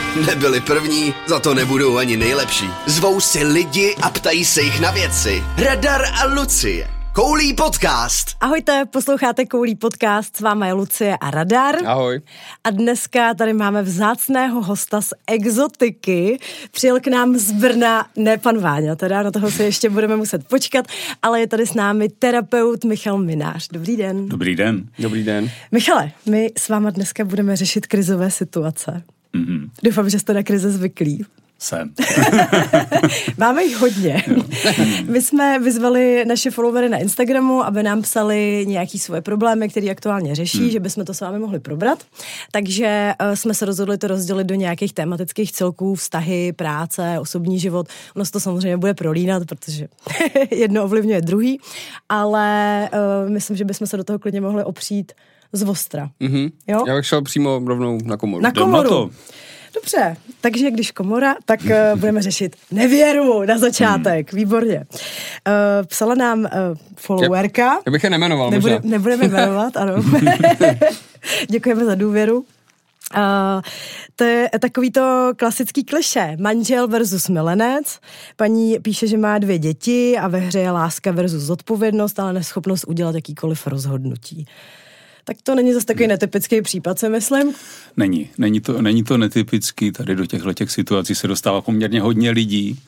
Nebyli první, za to nebudou ani nejlepší. Zvou si lidi a ptají se jich na věci. Radar a Lucie. Koulí podcast. Ahojte, posloucháte Koulí podcast, s váma je Lucie a Radar. Ahoj. A dneska tady máme vzácného hosta z exotiky. Přijel k nám z Brna, ne pan Váňa, teda na toho se ještě budeme muset počkat, ale je tady s námi terapeut Michal Minář. Dobrý den. Dobrý den. Dobrý den. Michale, my s váma dneska budeme řešit krizové situace. Mm-hmm. Doufám, že jste na krize zvyklí. Jsem. Máme jich hodně. My jsme vyzvali naše followery na Instagramu, aby nám psali nějaký svoje problémy, které aktuálně řeší, že bychom to s vámi mohli probrat. Takže jsme se rozhodli to rozdělit do nějakých tematických celků, vztahy, práce, osobní život. Ono se to samozřejmě bude prolínat, protože jedno ovlivňuje druhý, ale myslím, že bychom se do toho klidně mohli opřít z ostra. Mm-hmm. Jo? Já bych šel přímo rovnou na komoru. Na komoru. Dobře, takže když komora, tak budeme řešit nevěru na začátek. Výborně. Psala nám followerka. Já bych je nemenoval. Nebudeme jmenovat, ano. Děkujeme za důvěru. To je takový to klasický klišé. Manžel versus milenec. Paní píše, že má 2 děti a ve hře je láska versus zodpovědnost, ale neschopnost udělat jakýkoliv rozhodnutí. Tak to není zase takový netypický případ, si myslím. Není to netypický, tady do těchto situací se dostává poměrně hodně lidí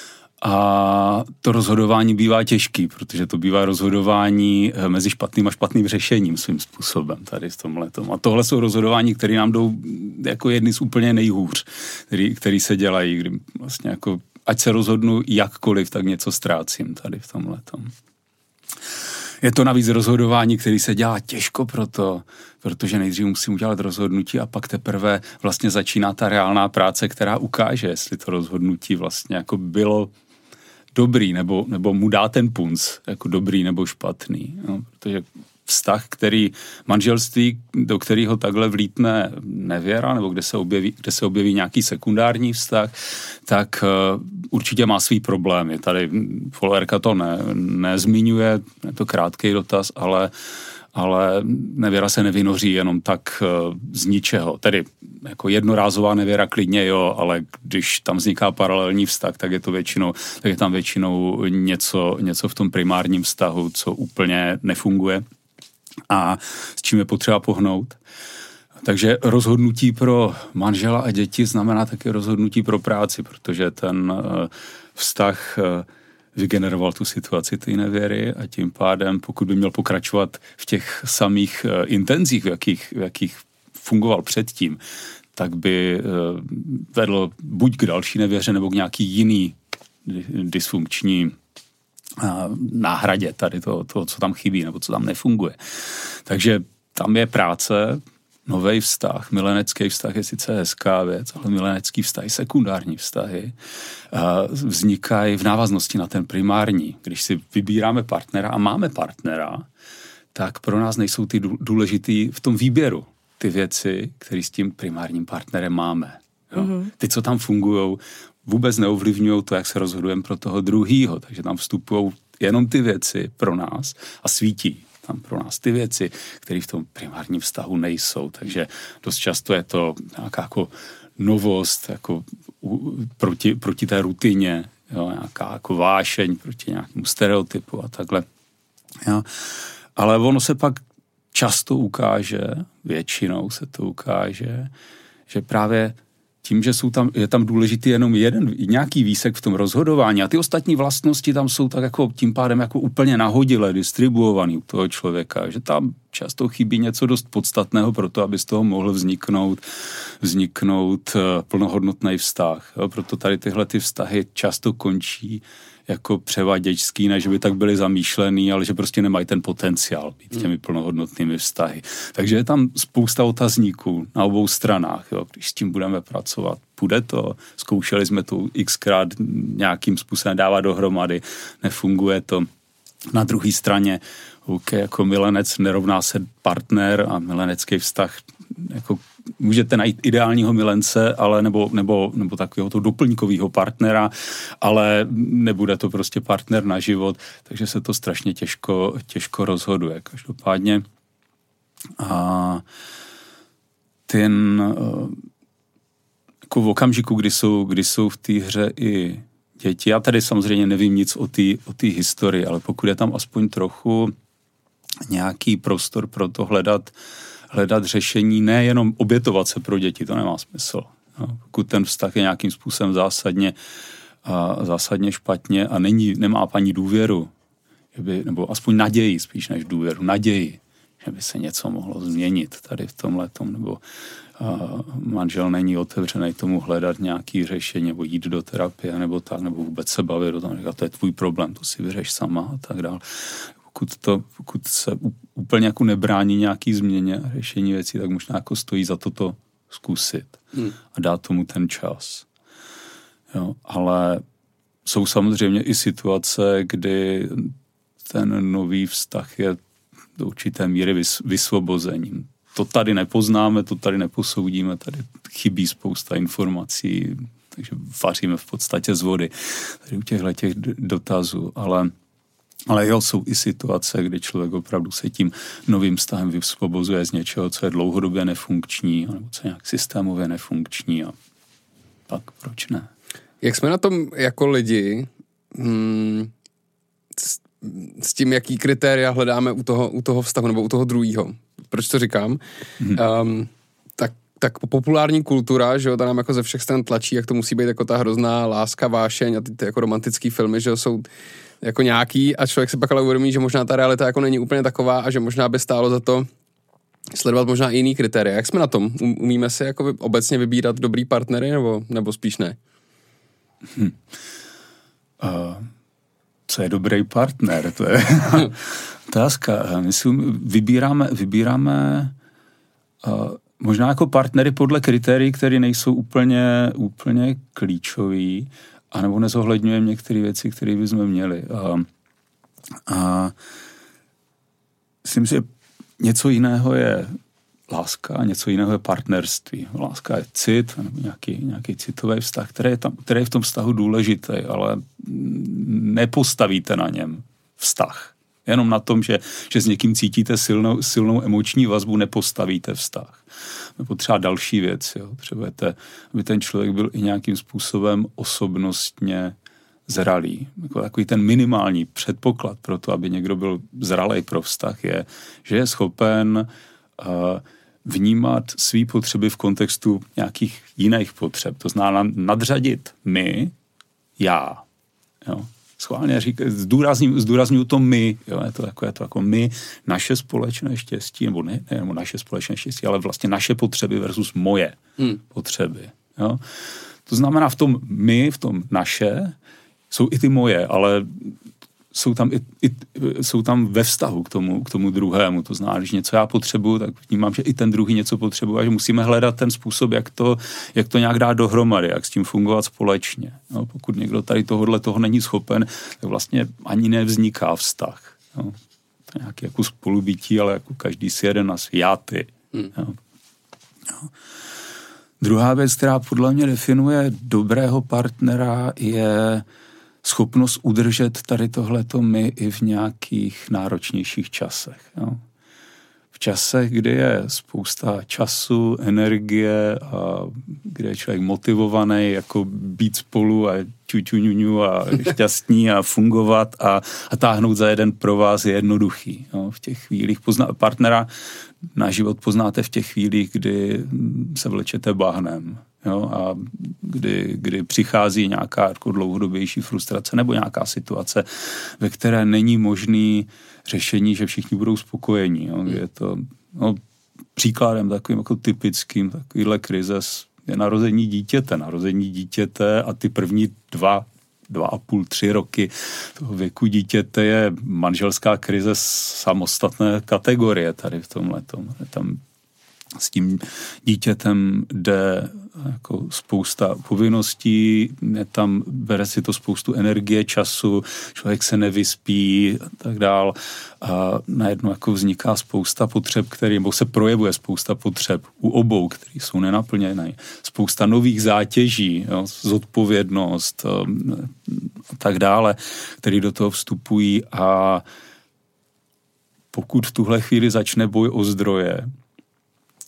a to rozhodování bývá těžký, protože to bývá rozhodování mezi špatným a špatným řešením svým způsobem tady v tomhletom. A tohle jsou rozhodování, které nám jdou jako jedny z úplně nejhůř, který se dělají, kdy vlastně jako ať se rozhodnu jakkoliv, tak něco ztrácím tady v tomhletom. Je to navíc rozhodování, který se dělá těžko protože nejdřív musím udělat rozhodnutí a pak teprve vlastně začíná ta reálná práce, která ukáže, jestli to rozhodnutí vlastně jako bylo dobrý, nebo mu dá ten punc, jako dobrý nebo špatný. No, protože vztah, manželství, do kterého takhle vlítne nevěra, nebo kde se objeví nějaký sekundární vztah, tak určitě má svý problémy. Tady followerka to nezmiňuje, je to krátký dotaz, ale nevěra se nevynoří jenom tak z ničeho. Tedy jako jednorázová nevěra klidně jo, ale když tam vzniká paralelní vztah, tak je tam většinou něco v tom primárním vztahu, co úplně nefunguje a s čím je potřeba pohnout. Takže rozhodnutí pro manžela a děti znamená také rozhodnutí pro práci, protože ten vztah vygeneroval tu situaci té nevěry a tím pádem, pokud by měl pokračovat v těch samých intenzích, v jakých fungoval předtím, tak by vedl buď k další nevěře, nebo k nějaký jiný dysfunkční náhradě tady to, co tam chybí, nebo co tam nefunguje. Takže tam je práce, nový vztah, milenecký vztah je sice hezká věc, ale milenecký vztahy, sekundární vztahy vznikají v návaznosti na ten primární. Když si vybíráme partnera a máme partnera, tak pro nás nejsou ty důležitý v tom výběru ty věci, které s tím primárním partnerem máme. Jo? Mm-hmm. Ty, co tam fungujou, vůbec neovlivňují to, jak se rozhodujeme pro toho druhýho, takže tam vstupují jenom ty věci pro nás a svítí tam pro nás ty věci, které v tom primárním vztahu nejsou, takže dost často je to nějaká jako novost jako proti té rutině, jo, nějaká jako vášeň proti nějakému stereotypu a takhle. Jo. Ale ono se pak často ukáže, většinou se to ukáže, že právě tím, že je tam důležitý jenom nějaký výsek v tom rozhodování a ty ostatní vlastnosti tam jsou tak jako tím pádem jako úplně nahodile distribuovaný u toho člověka, že tam často chybí něco dost podstatného pro to, aby z toho mohl vzniknout plnohodnotný vztah. Jo? Proto tady tyhle ty vztahy často končí jako převaděčský, než by tak byly zamýšlený, ale že prostě nemají ten potenciál být těmi plnohodnotnými vztahy. Takže je tam spousta otazníků na obou stranách, jo, když s tím budeme pracovat. Půjde to, zkoušeli jsme to xkrát nějakým způsobem dávat dohromady, nefunguje to. Na druhé straně, jako milenec nerovná se partner a milenecký vztah jako můžete najít ideálního milence, ale nebo takového to doplňkového partnera, ale nebude to prostě partner na život, takže se to strašně těžko rozhoduje. Každopádně jako v okamžiku, kdy jsou v té hře i děti, já tady samozřejmě nevím nic o té historii, ale pokud je tam aspoň trochu nějaký prostor pro to hledat řešení, nejenom obětovat se pro děti, to nemá smysl. No, pokud ten vztah je nějakým způsobem zásadně špatně a nemá paní důvěru, nebo aspoň naději spíš než důvěru, naději, že by se něco mohlo změnit tady v tomhletom, nebo manžel není otevřený tomu hledat nějaký řešení, nebo jít do terapie, nebo tak, nebo vůbec se bavit o tom, říkat, to je tvůj problém, to si vyřeš sama a tak dále. Pokud se úplně jako nebrání nějaký změně a řešení věcí, tak možná jako stojí za to zkusit a dát tomu ten čas. Jo, ale jsou samozřejmě i situace, kdy ten nový vztah je do určité míry vysvobozením. To tady nepoznáme, to tady neposoudíme, tady chybí spousta informací, takže vaříme v podstatě z vody tady u těchto dotazů, ale jo, jsou i situace, kdy člověk opravdu se tím novým vztahem vysvobozuje z něčeho, co je dlouhodobě nefunkční, nebo co je nějak systémově nefunkční a tak proč ne? Jak jsme na tom jako lidi s tím, jaký kritéria hledáme u toho vztahu nebo u toho druhého? Proč to říkám? Tak populární kultura, že jo, ta nám jako ze všech stran tlačí, jak to musí být jako ta hrozná láska, vášeň a ty jako romantický filmy, že jo, jsou jako nějaký a člověk si pak ale uvědomí, že možná ta realita jako není úplně taková a že možná by stálo za to sledovat možná i jiný kritéria. Jak jsme na tom? Umíme si jako obecně vybírat dobrý partnery nebo spíš ne? Co je dobrý partner? To je otázka. Myslím, vybíráme možná jako partnery podle kritérií, které nejsou úplně klíčový, anebo nezohledňujeme některé věci, které bychom měli. A myslím, že něco jiného je láska, něco jiného je partnerství. Láska je cit, nebo nějaký citový vztah, který je v tom vztahu důležitý, ale nepostavíte na něm vztah. Jenom na tom, že s někým cítíte silnou emoční vazbu, nepostavíte vztah. Nebo třeba další věc, jo. Potřebujete, aby ten člověk byl i nějakým způsobem osobnostně zralý. Jako takový ten minimální předpoklad pro to, aby někdo byl zralej pro vztah, je, že je schopen vnímat svý potřeby v kontextu nějakých jiných potřeb. To znamená nadřadit my, já. Jo. Schválně zdůrazňuji to my, jo, je to jako my, naše společné štěstí, nebo ne naše společné štěstí, ale vlastně naše potřeby versus moje potřeby. Jo. To znamená v tom my, v tom naše, jsou i ty moje, ale jsou tam ve vztahu k tomu druhému. To znamená, když něco já potřebuju, tak vnímám, že i ten druhý něco potřebuje a že musíme hledat ten způsob, jak to nějak dát dohromady, jak s tím fungovat společně. No, pokud někdo tady toho není schopen, tak vlastně ani nevzniká vztah. No, to je nějaký jako spolubytí, ale jako každý si jeden na svý, já ty. No. No. Druhá věc, která podle mě definuje dobrého partnera, je schopnost udržet tady tohleto my i v nějakých náročnějších časech. Jo. V časech, kdy je spousta času, energie a kde je člověk motivovaný jako být spolu a čučuňuňu a šťastný a fungovat a táhnout za jeden pro vás je jednoduchý. Jo. V těch chvílích partnera na život poznáte v těch chvílích, kdy se vlečete bahnem. Jo, a kdy přichází nějaká jako dlouhodobější frustrace nebo nějaká situace, ve které není možný řešení, že všichni budou spokojení. Jo. Je to příkladem takovým jako typickým takovýhle krize je narození dítěte a ty první 2,5-3 roky toho věku dítěte je manželská krize samostatné kategorie tady v tomhletom. Tam s tím dítětem jde jako spousta povinností, bere si to spoustu energie, času, člověk se nevyspí a tak dál a najednou jako vzniká spousta potřeb, nebo se projevuje spousta potřeb u obou, které jsou nenaplněné. Spousta nových zátěží, jo, zodpovědnost a tak dále, které do toho vstupují a pokud v tuhle chvíli začne boj o zdroje,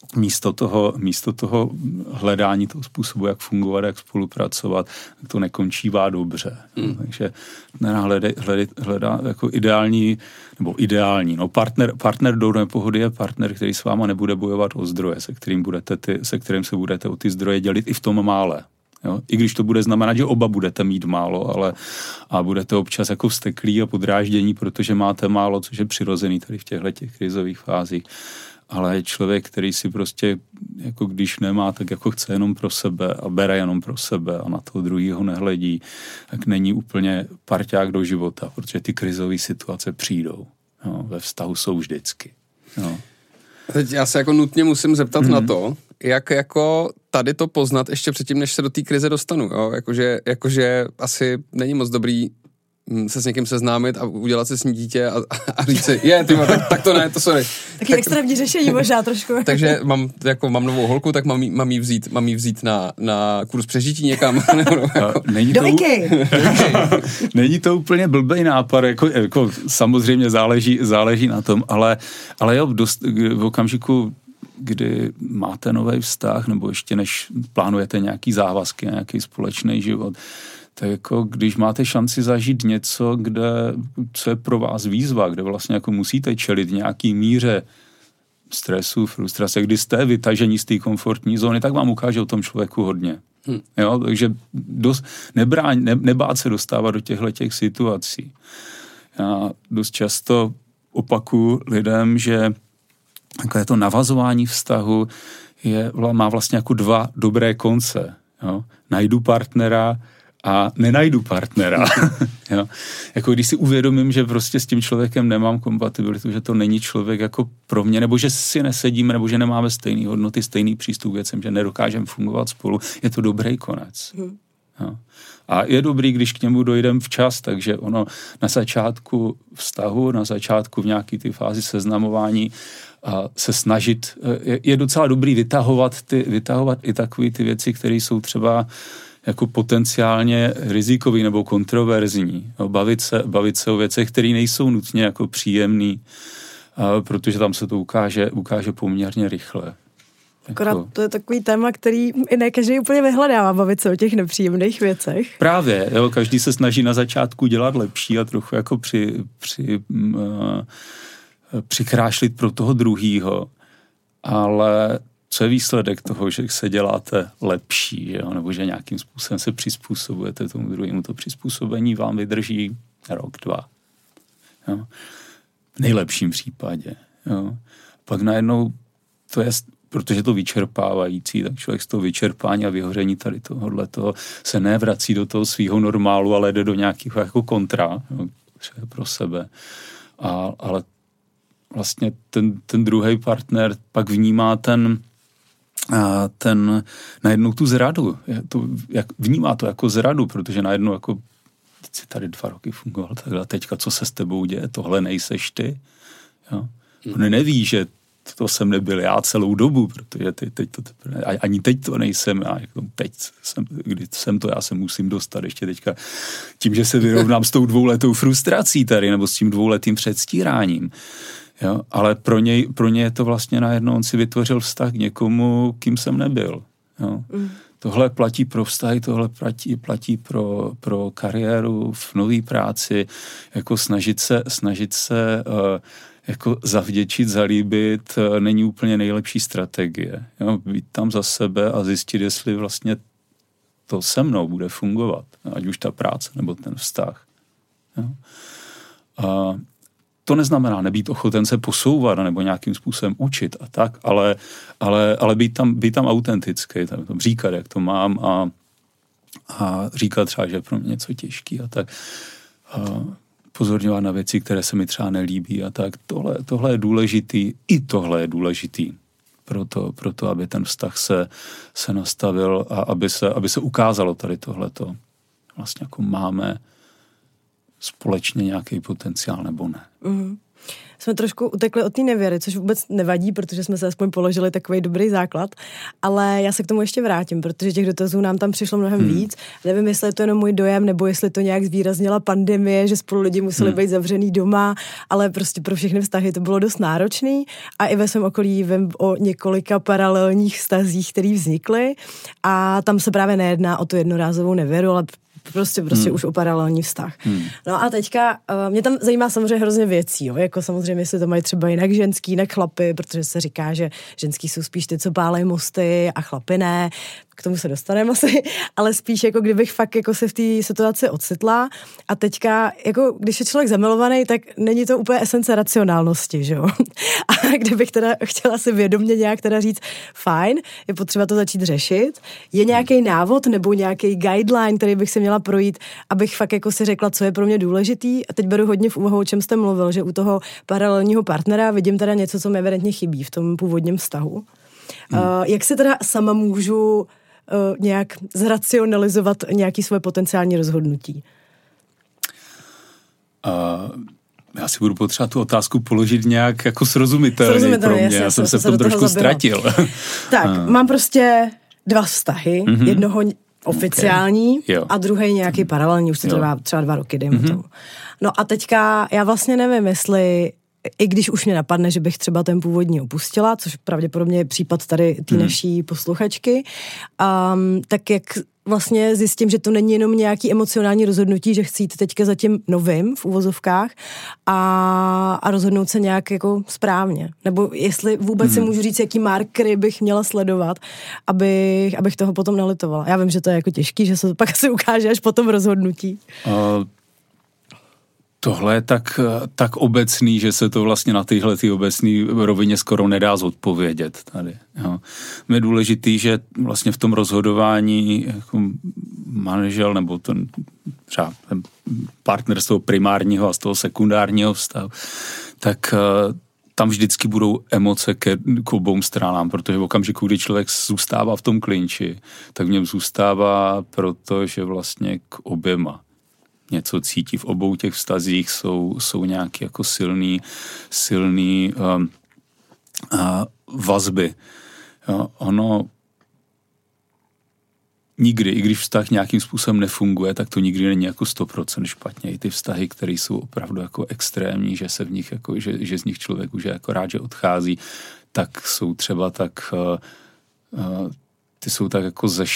místo toho hledání toho způsobu, jak fungovat, jak spolupracovat, to nekončívá dobře. Takže hledá jako ideální, partner do nepohody je partner, který s váma nebude bojovat o zdroje, se kterým se budete o ty zdroje dělit i v tom mále. Jo? I když to bude znamenat, že oba budete mít málo, a budete občas jako vzteklí a podráždění, protože máte málo, což je přirozený tady v těchto krizových fázích. Ale člověk, který si prostě, jako když nemá, tak jako chce jenom pro sebe a bere jenom pro sebe a na toho druhýho nehledí, tak není úplně parťák do života, protože ty krizové situace přijdou. No, ve vztahu jsou vždycky. No. Teď já se jako nutně musím zeptat na to, jak jako tady to poznat ještě předtím, než se do té krize dostanu. Jo? Jakože asi není moc dobrý se s někým seznámit a udělat si s ní dítě a říct si, tak to ne, to sorry. Taky extrémní řešení možná trošku. Takže mám novou holku, tak mám jí vzít na kurz přežití někam. Není to úplně blbej nápad, jako samozřejmě záleží na tom, ale jo, v okamžiku, kdy máte nový vztah, nebo ještě než plánujete nějaký závazky, nějaký společný život, tak jako když máte šanci zažít něco, co je pro vás výzva, kde vlastně jako musíte čelit nějaký míře stresu, frustrace, kdy jste vytažení z té komfortní zóny, tak vám ukáže o tom člověku hodně. Jo, takže nebát se dostávat do těchto situací. Já dost často opakuju lidem, že takové to navazování vztahu má vlastně jako dva dobré konce. Jo? Najdu partnera a nenajdu partnera. Jo? Jako když si uvědomím, že prostě s tím člověkem nemám kompatibilitu, že to není člověk jako pro mě, nebo že si nesedíme, nebo že nemáme stejný hodnoty, stejný přístup k věcem, že nedokážeme fungovat spolu, je to dobrý konec. Jo? A je dobrý, když k němu dojdeme včas, takže ono na začátku vztahu, na začátku v nějaký ty fázi seznamování a se snažit, je docela dobrý vytahovat i takové ty věci, které jsou třeba jako potenciálně rizikový nebo kontroverzní. Bavit se o věcech, které nejsou nutně jako příjemný, protože tam se to ukáže poměrně rychle. Akorát to je takový téma, který i ne každý úplně vyhledává, bavit se o těch nepříjemných věcech. Právě, jo, každý se snaží na začátku dělat lepší a trochu jako přikrášlit pro toho druhýho, ale co je výsledek toho, že se děláte lepší, jo? Nebo že nějakým způsobem se přizpůsobujete tomu druhému, to přizpůsobení vám vydrží rok, 2. Jo? V nejlepším případě. Jo? Pak najednou to je, protože to vyčerpávající, tak člověk z toho vyčerpání a vyhoření tady tohoto se nevrací do toho svýho normálu, ale jde do nějakého jako kontra, jo? Pro sebe. Ale vlastně ten druhý partner pak vnímá najednou tu zradu. Vnímá to jako zradu, protože najednou jako si tady 2 roky fungoval takhle, teďka co se s tebou děje, tohle nejseš ty. Jo? On neví, že to jsem nebyl já celou dobu, protože ani teď to nejsem já. Když jsem to, já se musím dostat ještě teďka tím, že se vyrovnám s tou 2letou frustrací tady, nebo s tím 2letým předstíráním. Jo, ale pro něj je to vlastně najednou, on si vytvořil vztah k někomu, kým jsem nebyl. Jo. Tohle platí pro vztahy, tohle platí pro kariéru v nové práci, jako snažit se jako zavděčit, zalíbit, není úplně nejlepší strategie. Jo. Být tam za sebe a zjistit, jestli vlastně to se mnou bude fungovat, ať už ta práce nebo ten vztah. Jo. To neznamená nebýt ochoten se posouvat nebo nějakým způsobem učit a tak, ale být tam autentický, tam říkat, jak to mám a říkat třeba, že je pro mě něco těžký a tak. Pozorňovat na věci, které se mi třeba nelíbí a tak. Tohle je důležitý, i tohle je důležitý pro to, aby ten vztah se nastavil a aby se ukázalo tady tohleto. Vlastně jako máme společně nějaký potenciál nebo ne. jsme trošku utekli od té nevěry, což vůbec nevadí, protože jsme se aspoň položili takový dobrý základ, ale já se k tomu ještě vrátím, protože těch dotazů nám tam přišlo mnohem víc. Nevím, jestli je to jenom můj dojem, nebo jestli to nějak zvýraznila pandemie, že spolu lidi museli být zavřený doma, ale prostě pro všechny vztahy to bylo dost náročný a i ve svém okolí vím o několika paralelních vztazích, které vznikly a tam se právě nejedná o tu jednorázovou nevěru, ale prostě už o paralelní vztah. No a teďka, mě tam zajímá samozřejmě hrozně věcí, jo? Jako samozřejmě, jestli to mají třeba jinak ženský, jinak chlapy, protože se říká, že ženský jsou spíš ty, co pálej mosty a chlapy ne, k tomu se dostaneme asi, ale spíš jako kdybych fakt jako se v té situaci ocitla a teďka, jako když je člověk zamilovaný, tak není to úplně esence racionálnosti, že jo? A kdybych teda chtěla si vědomě nějak teda říct, fajn, je potřeba to začít řešit, je nějaký návod nebo nějaký guideline, který bych si měla projít, abych fakt jako si řekla, co je pro mě důležitý a teď beru hodně v úvahu, o čem jste mluvil, že u toho paralelního partnera vidím teda něco, co mi evidentně chybí v tom původním vztahu. Jak se teda sama můžu nějak zracionalizovat nějaký svoje potenciální rozhodnutí? Já si budu potřebovat tu otázku položit nějak jako srozumitelně pro mě. Jasně, já jsem se v tom trošku ztratil. Tak, mám prostě 2 vztahy. Jednoho oficiální a druhý nějaký paralelní, už to trvá třeba 2 roky, dejme tomu. No a teďka já vlastně nevím, jestli i když už mě napadne, že bych třeba ten původní opustila, což pravděpodobně je případ tady té naší posluchačky, tak jak vlastně zjistím, že to není jenom nějaký emocionální rozhodnutí, že chci jít teďka za tím novým v uvozovkách a rozhodnout se nějak jako správně. Nebo jestli vůbec si můžu říct, jaký markery bych měla sledovat, abych toho potom nelitovala. Já vím, že to je jako těžký, že se to pak asi ukáže až po tom rozhodnutí. Tohle je tak obecný, že se to vlastně na téhle obecné rovině skoro nedá zodpovědět tady. Jo. Je důležitý, že vlastně v tom rozhodování jako manžel nebo ten třeba partner z toho primárního a z toho sekundárního vztahu, tak tam vždycky budou emoce k obou stranám, protože v okamžiku, kdy člověk zůstává v tom klinči, tak v něm zůstává protože vlastně k oběma něco cítí. V obou těch vztazích jsou nějaké jako silný vazby. Jo, ono nikdy, i když vztah nějakým způsobem nefunguje, tak to nikdy není jako 100% špatně. I ty vztahy, které jsou opravdu jako extrémní, že se v nich jako, že z nich člověk už je jako rád, že odchází, tak jsou třeba tak ty jsou tak jako ze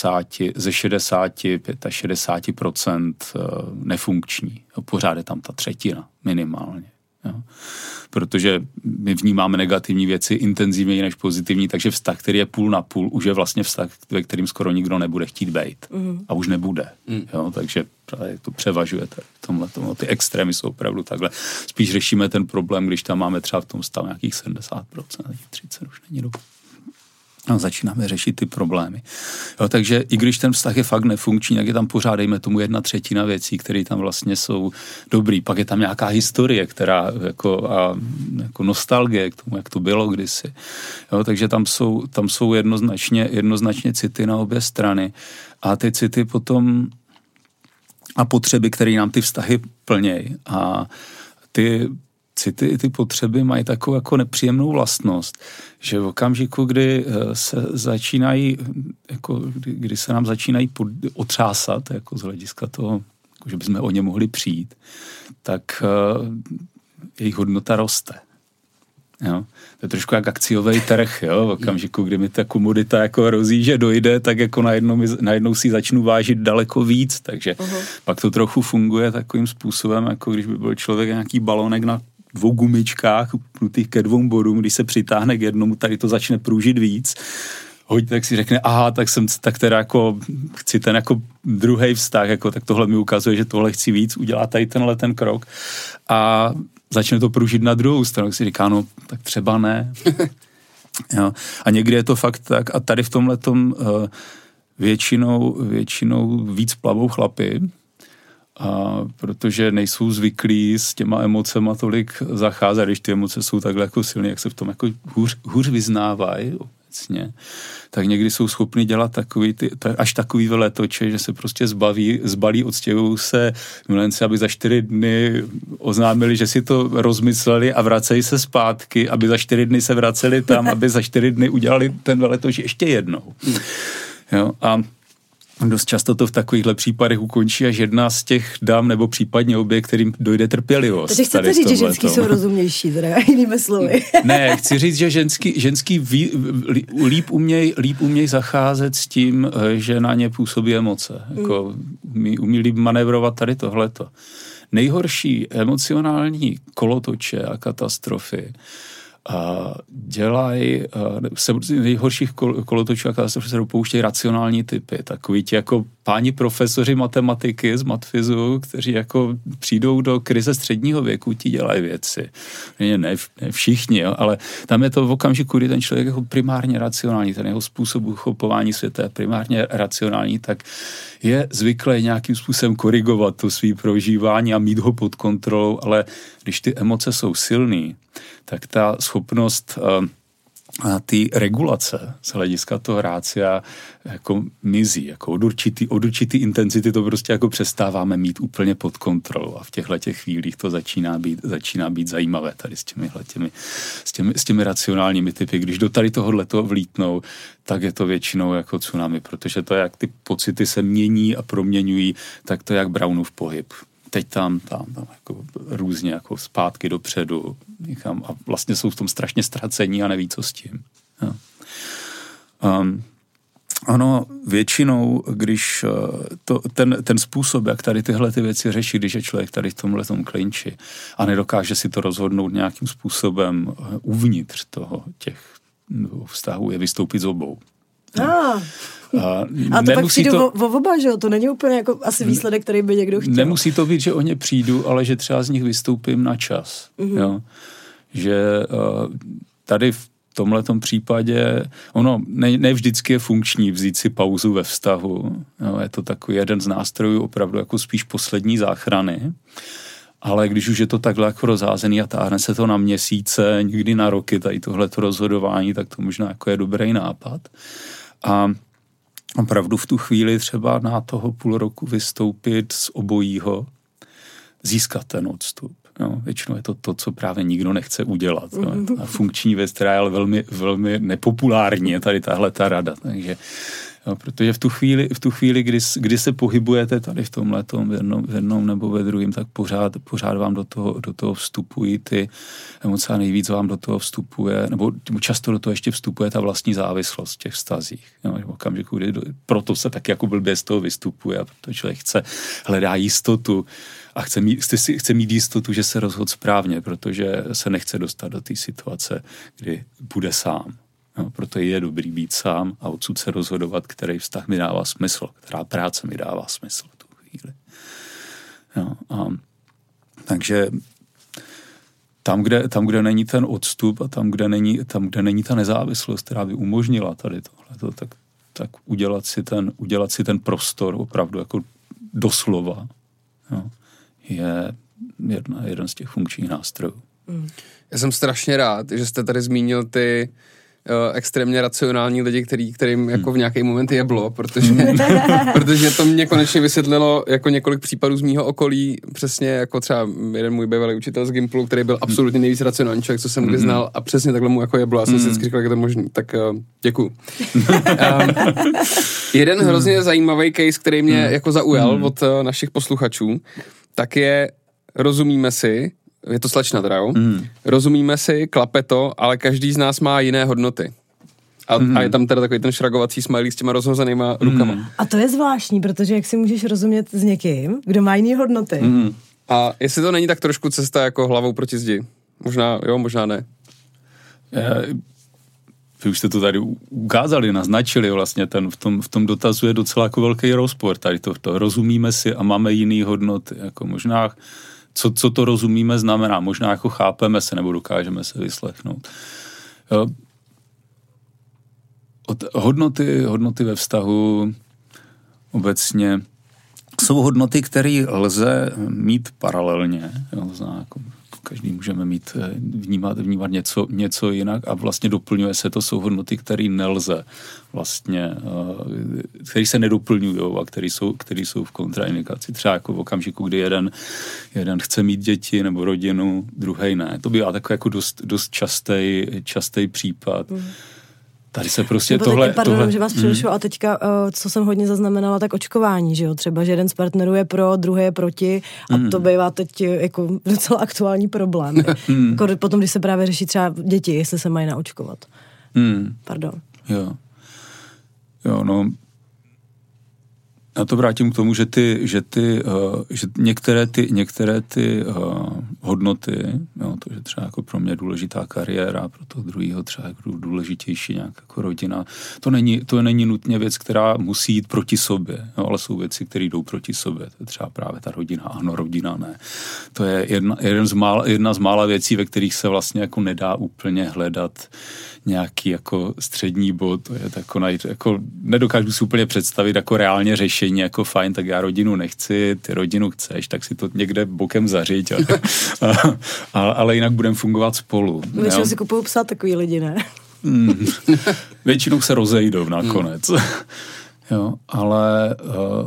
65% nefunkční. Pořád je tam ta třetina minimálně. Jo. Protože my vnímáme negativní věci intenzivněji než pozitivní, takže vztah, který je půl na půl, už je vlastně vztah, ve kterým skoro nikdo nebude chtít být. A už nebude. Jo, takže to převažuje tomhle. Ty extrémy jsou opravdu takhle. Spíš řešíme ten problém, když tam máme třeba v tom stavu nějakých 70%, 30% už není dobrý. No, začínáme řešit ty problémy. Jo, takže i když ten vztah je fakt nefunkční, tak je tam pořád, dejme tomu 1/3 věcí, které tam vlastně jsou dobrý. Pak je tam nějaká historie, která jako nostalgie k tomu, jak to bylo kdysi. Jo, takže tam jsou jednoznačně city na obě strany. A ty city potom a potřeby, které nám ty vztahy plnějí. A ty city i ty potřeby mají takovou jako nepříjemnou vlastnost, že v okamžiku, kdy se začínají, jako, kdy se nám začínají otřásat, jako z hlediska toho, jako, že bychom o ně mohli přijít, tak jejich hodnota roste. Jo? To je trošku jak akciový trh, jo? V okamžiku, kdy mi ta komodita jako hrozí, že dojde, tak jako najednou si začnu vážit daleko víc, takže pak to trochu funguje takovým způsobem, jako když by byl člověk nějaký balonek na 2 gumičkách, pnutých ke 2 bodům, když se přitáhne k jednomu, tady to začne průžit víc. Tak si řekne, tak teda jako chci ten jako druhý vztah, jako tak tohle mi ukazuje, že tohle chci víc, udělá tady ten krok a začne to průžit na druhou stranu, si říká, no tak třeba ne. Jo. A někdy je to fakt tak a tady v tomhletom většinou víc plavou chlapy, protože nejsou zvyklí s těma emocema tolik zacházet, když ty emoce jsou takhle jako silné, jak se v tom jako hůř vyznávají, obecně, tak někdy jsou schopni dělat až takový veletoče, že se prostě zbalí, odstěhují se milenci, aby za 4 dny oznámili, že si to rozmysleli a vracejí se zpátky, aby za 4 dny se vraceli tam, aby za 4 dny udělali ten veletoč ještě jednou. Jo, a dost často to v takovýchhle případech ukončí až jedna z těch dam, nebo případně obě, kterým dojde trpělivost. Takže chcete říct, že ženský jsou rozumnější, teda jinými slovy. Ne, chci říct, že ženský líp umějí zacházet s tím, že na ně působí emoce. Jako umí líp manévrovat tady tohleto. Nejhorší emocionální kolotoče a katastrofy dělají, nejhorších kolotočů a katastrofy se dopouštějí racionální typy. Takový ti jako páni profesoři matematiky z matfizu, kteří jako přijdou do krize středního věku, ti dělají věci. Ne všichni, jo, ale tam je to v okamžiku, kdy ten člověk jako primárně racionální, ten jeho způsob uchopování světa je primárně racionální, tak je zvyklé nějakým způsobem korigovat to svý prožívání a mít ho pod kontrolou, ale když ty emoce jsou silný, tak ta schopnost ty regulace z hlediska toho rácia jako mizí, jako od určitý intenzity to prostě jako přestáváme mít úplně pod kontrolou a v těchto chvílích to začíná být zajímavé tady s těmi racionálními typy. Když do tady tohoto vlítnou, tak je to většinou jako tsunami, protože to, jak ty pocity se mění a proměňují, tak to je jak Brownův pohyb. Teď tam jako různě jako zpátky dopředu někam a vlastně jsou v tom strašně ztracení a neví, co s tím. Ja. Ano, většinou, když ten způsob, jak tady tyhle ty věci řeší, když je člověk tady v tomhletom klinči a nedokáže si to rozhodnout nějakým způsobem uvnitř těch vztahů, je vystoupit z obou. A to pak přijdu o oba, že jo? To není úplně jako asi výsledek, který by někdo chtěl. Nemusí to být, že o ně přijdu, ale že třeba z nich vystoupím na čas. Mm-hmm. Jo? Že tady v tomhletom případě, ono ne vždycky je funkční vzít si pauzu ve vztahu. Jo? Je to takový jeden z nástrojů opravdu jako spíš poslední záchrany. Ale když už je to takhle jako rozházený a táhne se to na měsíce, někdy na roky, tady tohleto rozhodování, tak to možná jako je dobrý nápad. A opravdu v tu chvíli třeba na toho půl roku vystoupit z obojího, získat ten odstup. Jo, většinou je to, co právě nikdo nechce udělat. Jo. A funkční věc, která je ale velmi, velmi nepopulární, je tady tahle ta rada. Takže, jo, protože v tu chvíli, kdy se pohybujete tady v tomhletom, v jednom nebo ve druhém, tak pořád vám do toho vstupují ty emoce a nejvíc vám do toho vstupuje, nebo často do toho ještě vstupuje ta vlastní závislost v těch vztazích. Jo, v okamžiku, kdy proto se tak jako blbě z toho vystupuje, protože člověk hledá jistotu a chce mít jistotu, že se rozhodl správně, protože se nechce dostat do té situace, kdy bude sám. No, proto je dobrý být sám a odsud se rozhodovat, který vztah mi dává smysl, která práce mi dává smysl v tu chvíli. No, takže tam, kde není ten odstup a tam, kde není ta nezávislost, která by umožnila tady tohleto, tak udělat si ten prostor opravdu jako doslova, no, je jeden z těch funkčních nástrojů. Já jsem strašně rád, že jste tady zmínil ty extrémně racionální lidi, kterým jako v nějaký moment jeblo, protože to mě konečně vysvětlilo jako několik případů z mýho okolí, přesně jako třeba jeden můj bývalý učitel z Gimplu, který byl absolutně nejvíc racionální člověk, co jsem kdy znal, a přesně takhle mu jako jeblo. Já jsem si vždycky říkal, jak je to možný. Tak děkuju. Jeden hrozně zajímavý case, který mě jako zaujal od našich posluchačů, tak je, rozumíme si, je to slečna teda, jo? Rozumíme si, klape to, ale každý z nás má jiné hodnoty. A je tam teda takový ten šragovací smiley s těma rozhozenýma rukama. A to je zvláštní, protože jak si můžeš rozumět s někým, kdo má jiné hodnoty. A jestli to není tak trošku cesta jako hlavou proti zdi? Možná jo, možná ne. Vy už jste to tady ukázali, naznačili vlastně, v tom dotazu je docela jako velký rozpor. Tady to rozumíme si a máme jiný hodnoty. Jako možná, co to rozumíme znamená. Možná jako chápeme se nebo dokážeme se vyslechnout. Jo. Hodnoty ve vztahu obecně jsou hodnoty, které lze mít paralelně. Jo, jako každý můžeme vnímat něco jinak a vlastně doplňuje se to. Jsou hodnoty, které nelze vlastně, které se nedoplňují a které jsou v kontraindikaci. Třeba jako v okamžiku, kdy jeden chce mít děti nebo rodinu, druhej ne. To bývá takový jako dost častý případ. Tady se prostě tohle... že vás přerušuju, a teďka, co jsem hodně zaznamenala, tak očkování, že jo, třeba, že jeden z partnerů je pro, druhý je proti a to bývá teď jako docela aktuální problém. Jako potom, když se právě řeší třeba děti, jestli se mají naočkovat. Pardon. Jo, no... Já to vrátím k tomu, že některé ty hodnoty, jo, to, že třeba jako pro mě důležitá kariéra, pro toho druhého třeba jako důležitější nějak jako rodina, to není nutně věc, která musí jít proti sobě, jo, ale jsou věci, které jdou proti sobě. To je třeba právě ta rodina, ano, rodina ne. To je jedna z mála věcí, ve kterých se vlastně jako nedá úplně hledat nějaký jako střední bod, to je jako nedokážu si úplně představit jako reálně řešení, jako fajn, tak já rodinu nechci, ty rodinu chceš, tak si to někde bokem zařiď, ale jinak budeme fungovat spolu. Většinou si kupují psa takový lidi, ne? Většinou se rozejdou nakonec. Jo, ale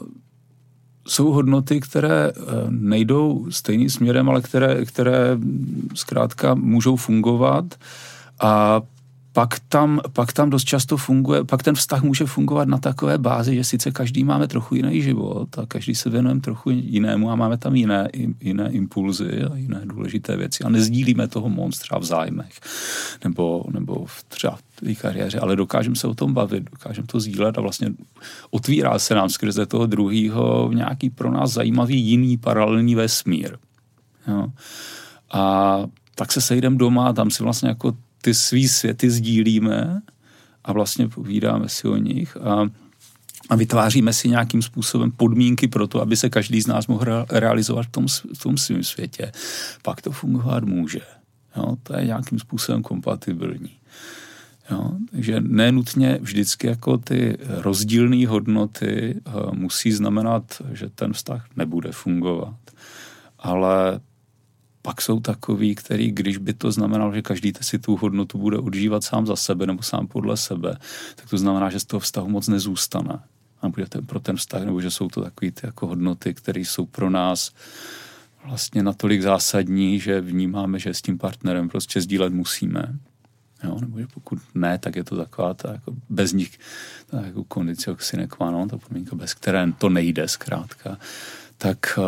jsou hodnoty, které nejdou stejným směrem, ale které zkrátka můžou fungovat a pak tam dost často funguje, pak ten vztah může fungovat na takové bázi, že sice každý máme trochu jiný život a každý se věnujeme trochu jinému a máme tam jiné impulzy a jiné důležité věci a nezdílíme toho moc třeba v zájmech nebo třeba v té kariéře, ale dokážeme se o tom bavit, dokážeme to sdílet a vlastně otvírá se nám skrze toho druhýho nějaký pro nás zajímavý jiný paralelní vesmír. Jo. A tak se sejdeme doma a tam si vlastně jako ty svý světy sdílíme a vlastně povídáme si o nich a vytváříme si nějakým způsobem podmínky pro to, aby se každý z nás mohl realizovat v tom svém světě. Pak to fungovat může. Jo, to je nějakým způsobem kompatibilní. Jo, takže nenutně vždycky jako ty rozdílné hodnoty musí znamenat, že ten vztah nebude fungovat. Ale pak jsou takový, který, když by to znamenalo, že každý si tu hodnotu bude odžívat sám za sebe nebo sám podle sebe, tak to znamená, že z toho vztahu moc nezůstane. A bude pro ten vztah, nebo že jsou to takový ty jako hodnoty, které jsou pro nás vlastně natolik zásadní, že vnímáme, že s tím partnerem prostě sdílet musíme. Jo, nebo že pokud ne, tak je to taková ta jako bez nich ta jako kondicio sine qua non, ta podmínka, bez které to nejde zkrátka. Tak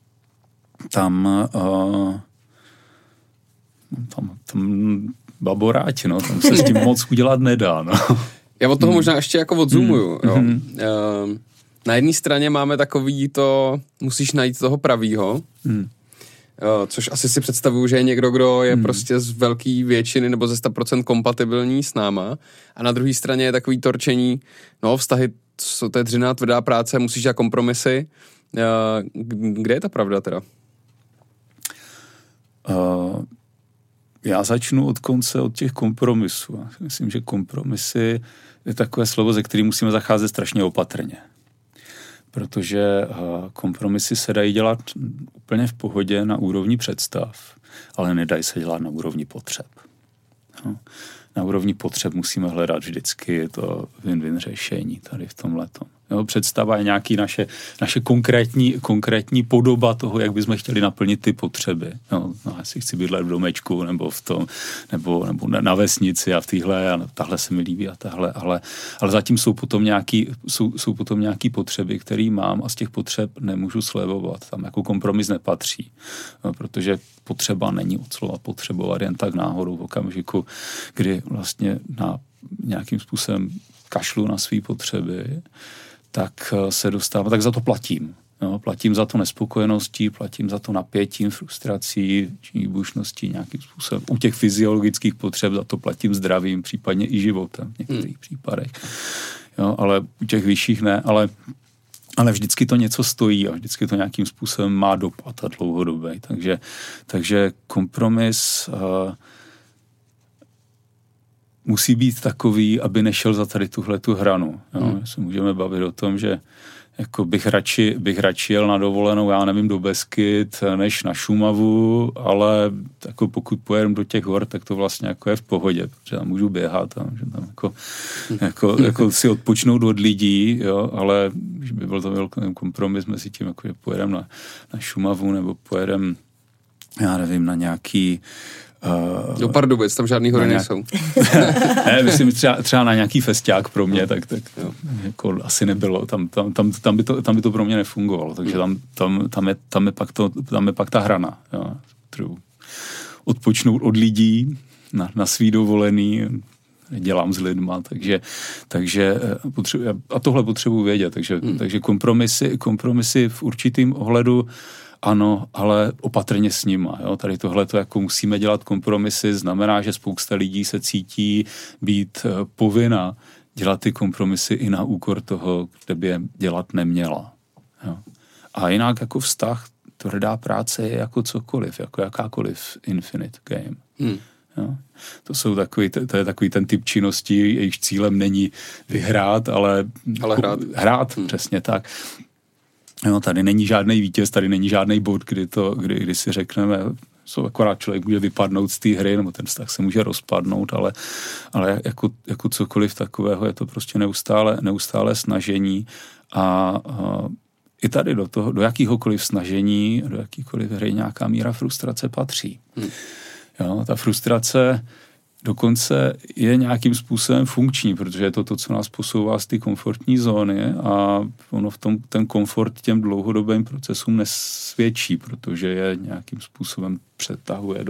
tam baboráť, no, tam se s tím moc udělat nedá, no. Já od toho možná ještě jako odzoomuju, jo. Na jedné straně máme takový to, musíš najít toho pravýho, což asi si představuju, že je někdo, kdo je prostě z velké většiny nebo ze 100% kompatibilní s náma, a na druhé straně je takový torčení, no vztahy, to je dřiná tvrdá práce, musíš dělat kompromisy. Kde je ta pravda teda? Já začnu od konce, od těch kompromisů. Já myslím, že kompromisy je takové slovo, ze kterým musíme zacházet strašně opatrně. Protože kompromisy se dají dělat úplně v pohodě na úrovni představ, ale nedají se dělat na úrovni potřeb. No. Na úrovni potřeb musíme hledat vždycky to win-win řešení tady v tomhletom. Jo, představa je nějaký naše konkrétní podoba toho, jak bychom chtěli naplnit ty potřeby. Jo, no, jestli chci bydlet v domečku nebo v tom, nebo na vesnici a v téhle, a tahle se mi líbí a tahle, ale zatím jsou potom nějaký potřeby, které mám a z těch potřeb nemůžu slevovat. Tam jako kompromis nepatří, jo, protože potřeba není od slova potřebovat jen tak náhodou v okamžiku, kdy vlastně na nějakým způsobem kašlu na své potřeby, tak se dostávám, tak za to platím. Jo, platím za to nespokojeností, platím za to napětím, frustrací, výbušností nějakým způsobem. U těch fyziologických potřeb za to platím zdravím, případně i životem v některých případech. Jo, ale u těch vyšších ne, ale vždycky to něco stojí a vždycky to nějakým způsobem má dopad a dlouhodobý. Takže kompromis musí být takový, aby nešel za tady tuhletu hranu. Jo? Se můžeme bavit o tom, že jako bych radši jel na dovolenou, já nevím, do Beskyd, než na Šumavu, ale jako pokud pojedem do těch hor, tak to vlastně jako je v pohodě, protože tam můžu běhat a můžu tam jako si odpočnout od lidí, jo, ale když by byl to velký kompromis mezi tím, jako že pojedem na Šumavu, nebo pojedem, já nevím, na nějaký do Pardubic, tam žádný hory nejsou. Ne, myslím, třeba na nějaký festiák pro mě, tak jako asi nebylo. Tam by to pro mě nefungovalo, takže tam je pak ta hrana. Jo, kterou odpočnout od lidí na svý dovolený, dělám s lidma, takže a tohle potřebuji vědět, takže kompromisy v určitým ohledu ano, ale opatrně s nima. Jo? Tady tohleto jako musíme dělat kompromisy, znamená, že spousta lidí se cítí být povinna dělat ty kompromisy i na úkor toho, kde by je dělat neměla. Jo? A jinak jako vztah, tvrdá práce je jako cokoliv, jako jakákoliv infinite game. Jo? To je takový ten typ činnosti, jejichž cílem není vyhrát, ale hrát, přesně tak. No, tady není žádný vítěz, tady není žádný bod, kdy si řekneme, akorát člověk může vypadnout z té hry, nebo ten vztah se může rozpadnout, ale jako cokoliv takového je to prostě neustále snažení a i tady do jakýhokoliv snažení, do jakýkoliv hry nějaká míra frustrace patří. Jo, ta frustrace dokonce je nějakým způsobem funkční, protože je to, co nás posouvá z té komfortní zóny a ono ten komfort těm dlouhodobým procesům nesvědčí, protože je nějakým způsobem přetahuje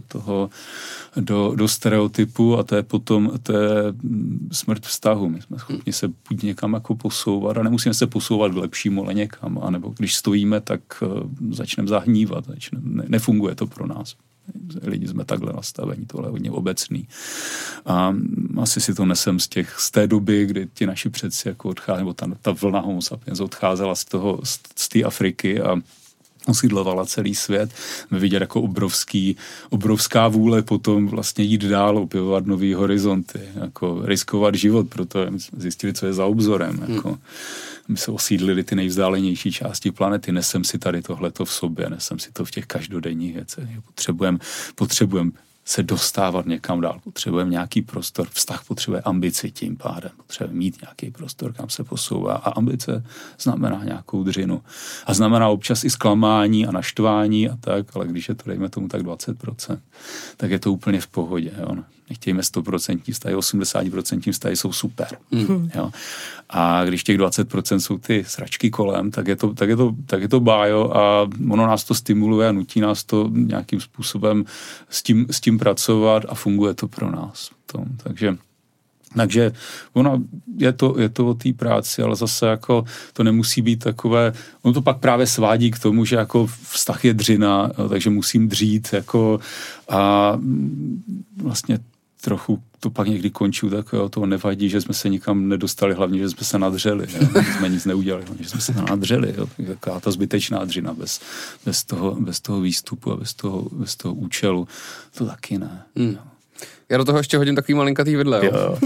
do stereotypu a to je smrt vztahu. My jsme schopni se buď někam jako posouvat a nemusíme se posouvat k lepšímu, ale někam, anebo když stojíme, tak začneme zahnívat, nefunguje to pro nás. Lidi jsme takhle nastavení, tohle je hodně obecný. A asi si to nesem z té doby, kdy ti naši předci jako odcházeli, nebo ta vlna Homo sapiens odcházela z té Afriky a osídlovala celý svět. My viděli jako obrovská vůle potom vlastně jít dál, objevovat nový horizonty, jako riskovat život, proto zjistili, co je za obzorem. Jako. My se osídlili ty nejvzdálenější části planety, nesem si tady tohleto v sobě, nesem si to v těch každodenních věcech. Potřebujeme se dostávat někam dál, potřebujeme nějaký prostor, vztah potřebuje ambici tím pádem, potřebujeme mít nějaký prostor, kam se posouvá a ambice znamená nějakou dřinu. A znamená občas i zklamání a naštvání a tak, ale když je to, dejme tomu tak 20%, tak je to úplně v pohodě. Jo? Nechtějme 100% vztahy, 80% vztahy jsou super. Jo? A když těch 20% jsou ty sračky kolem, tak je to bájo a ono nás to stimuluje a nutí nás to nějakým způsobem s tím pracovat a funguje to pro nás. Takže ono je to o té práci, ale zase jako to nemusí být takové, ono to pak právě svádí k tomu, že jako vztah je dřina, takže musím dřít jako a vlastně trochu to pak někdy končí, takového toho nevadí, že jsme se nikam nedostali, hlavně, že jsme se nadřeli, jo? Že jsme nic neudělali, hlavně, že jsme se nadřeli, jo? Taková ta zbytečná dřina bez toho výstupu a bez toho účelu, to taky ne. Já do toho ještě hodím takový malinkatý vidle, jo.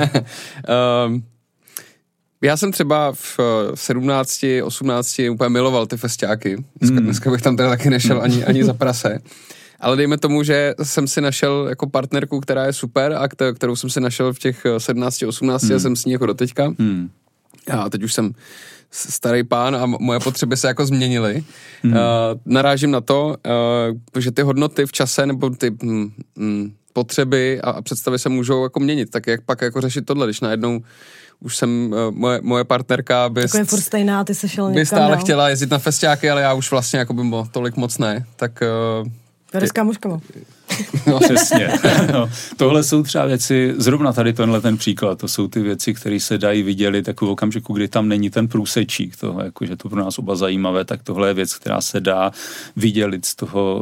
Já jsem třeba v 17, 18 úplně miloval ty festiáky. Dneska bych tam teda taky nešel ani za prase. Ale dejme tomu, že jsem si našel jako partnerku, která je super a kterou jsem si našel v těch 17, 18 a jsem s ní jako doteďka. A teď už jsem starý pán a moje potřeby se jako změnily. Narážím na to, že ty hodnoty v čase nebo ty potřeby a představy se můžou jako měnit. Tak jak pak jako řešit tohle, když najednou už jsem, moje partnerka by furt stejná, ty se šel by stále chtěla jezdit na festiáky, ale já už vlastně jako by tolik moc ne, tak s kámoškama. No, přesně. No, tohle jsou třeba věci, zrovna tady ten příklad, to jsou ty věci, které se dají vydělit jako v okamžiku, kdy tam není ten průsečík toho, jakože to pro nás oba zajímavé, tak tohle je věc, která se dá vydělit z toho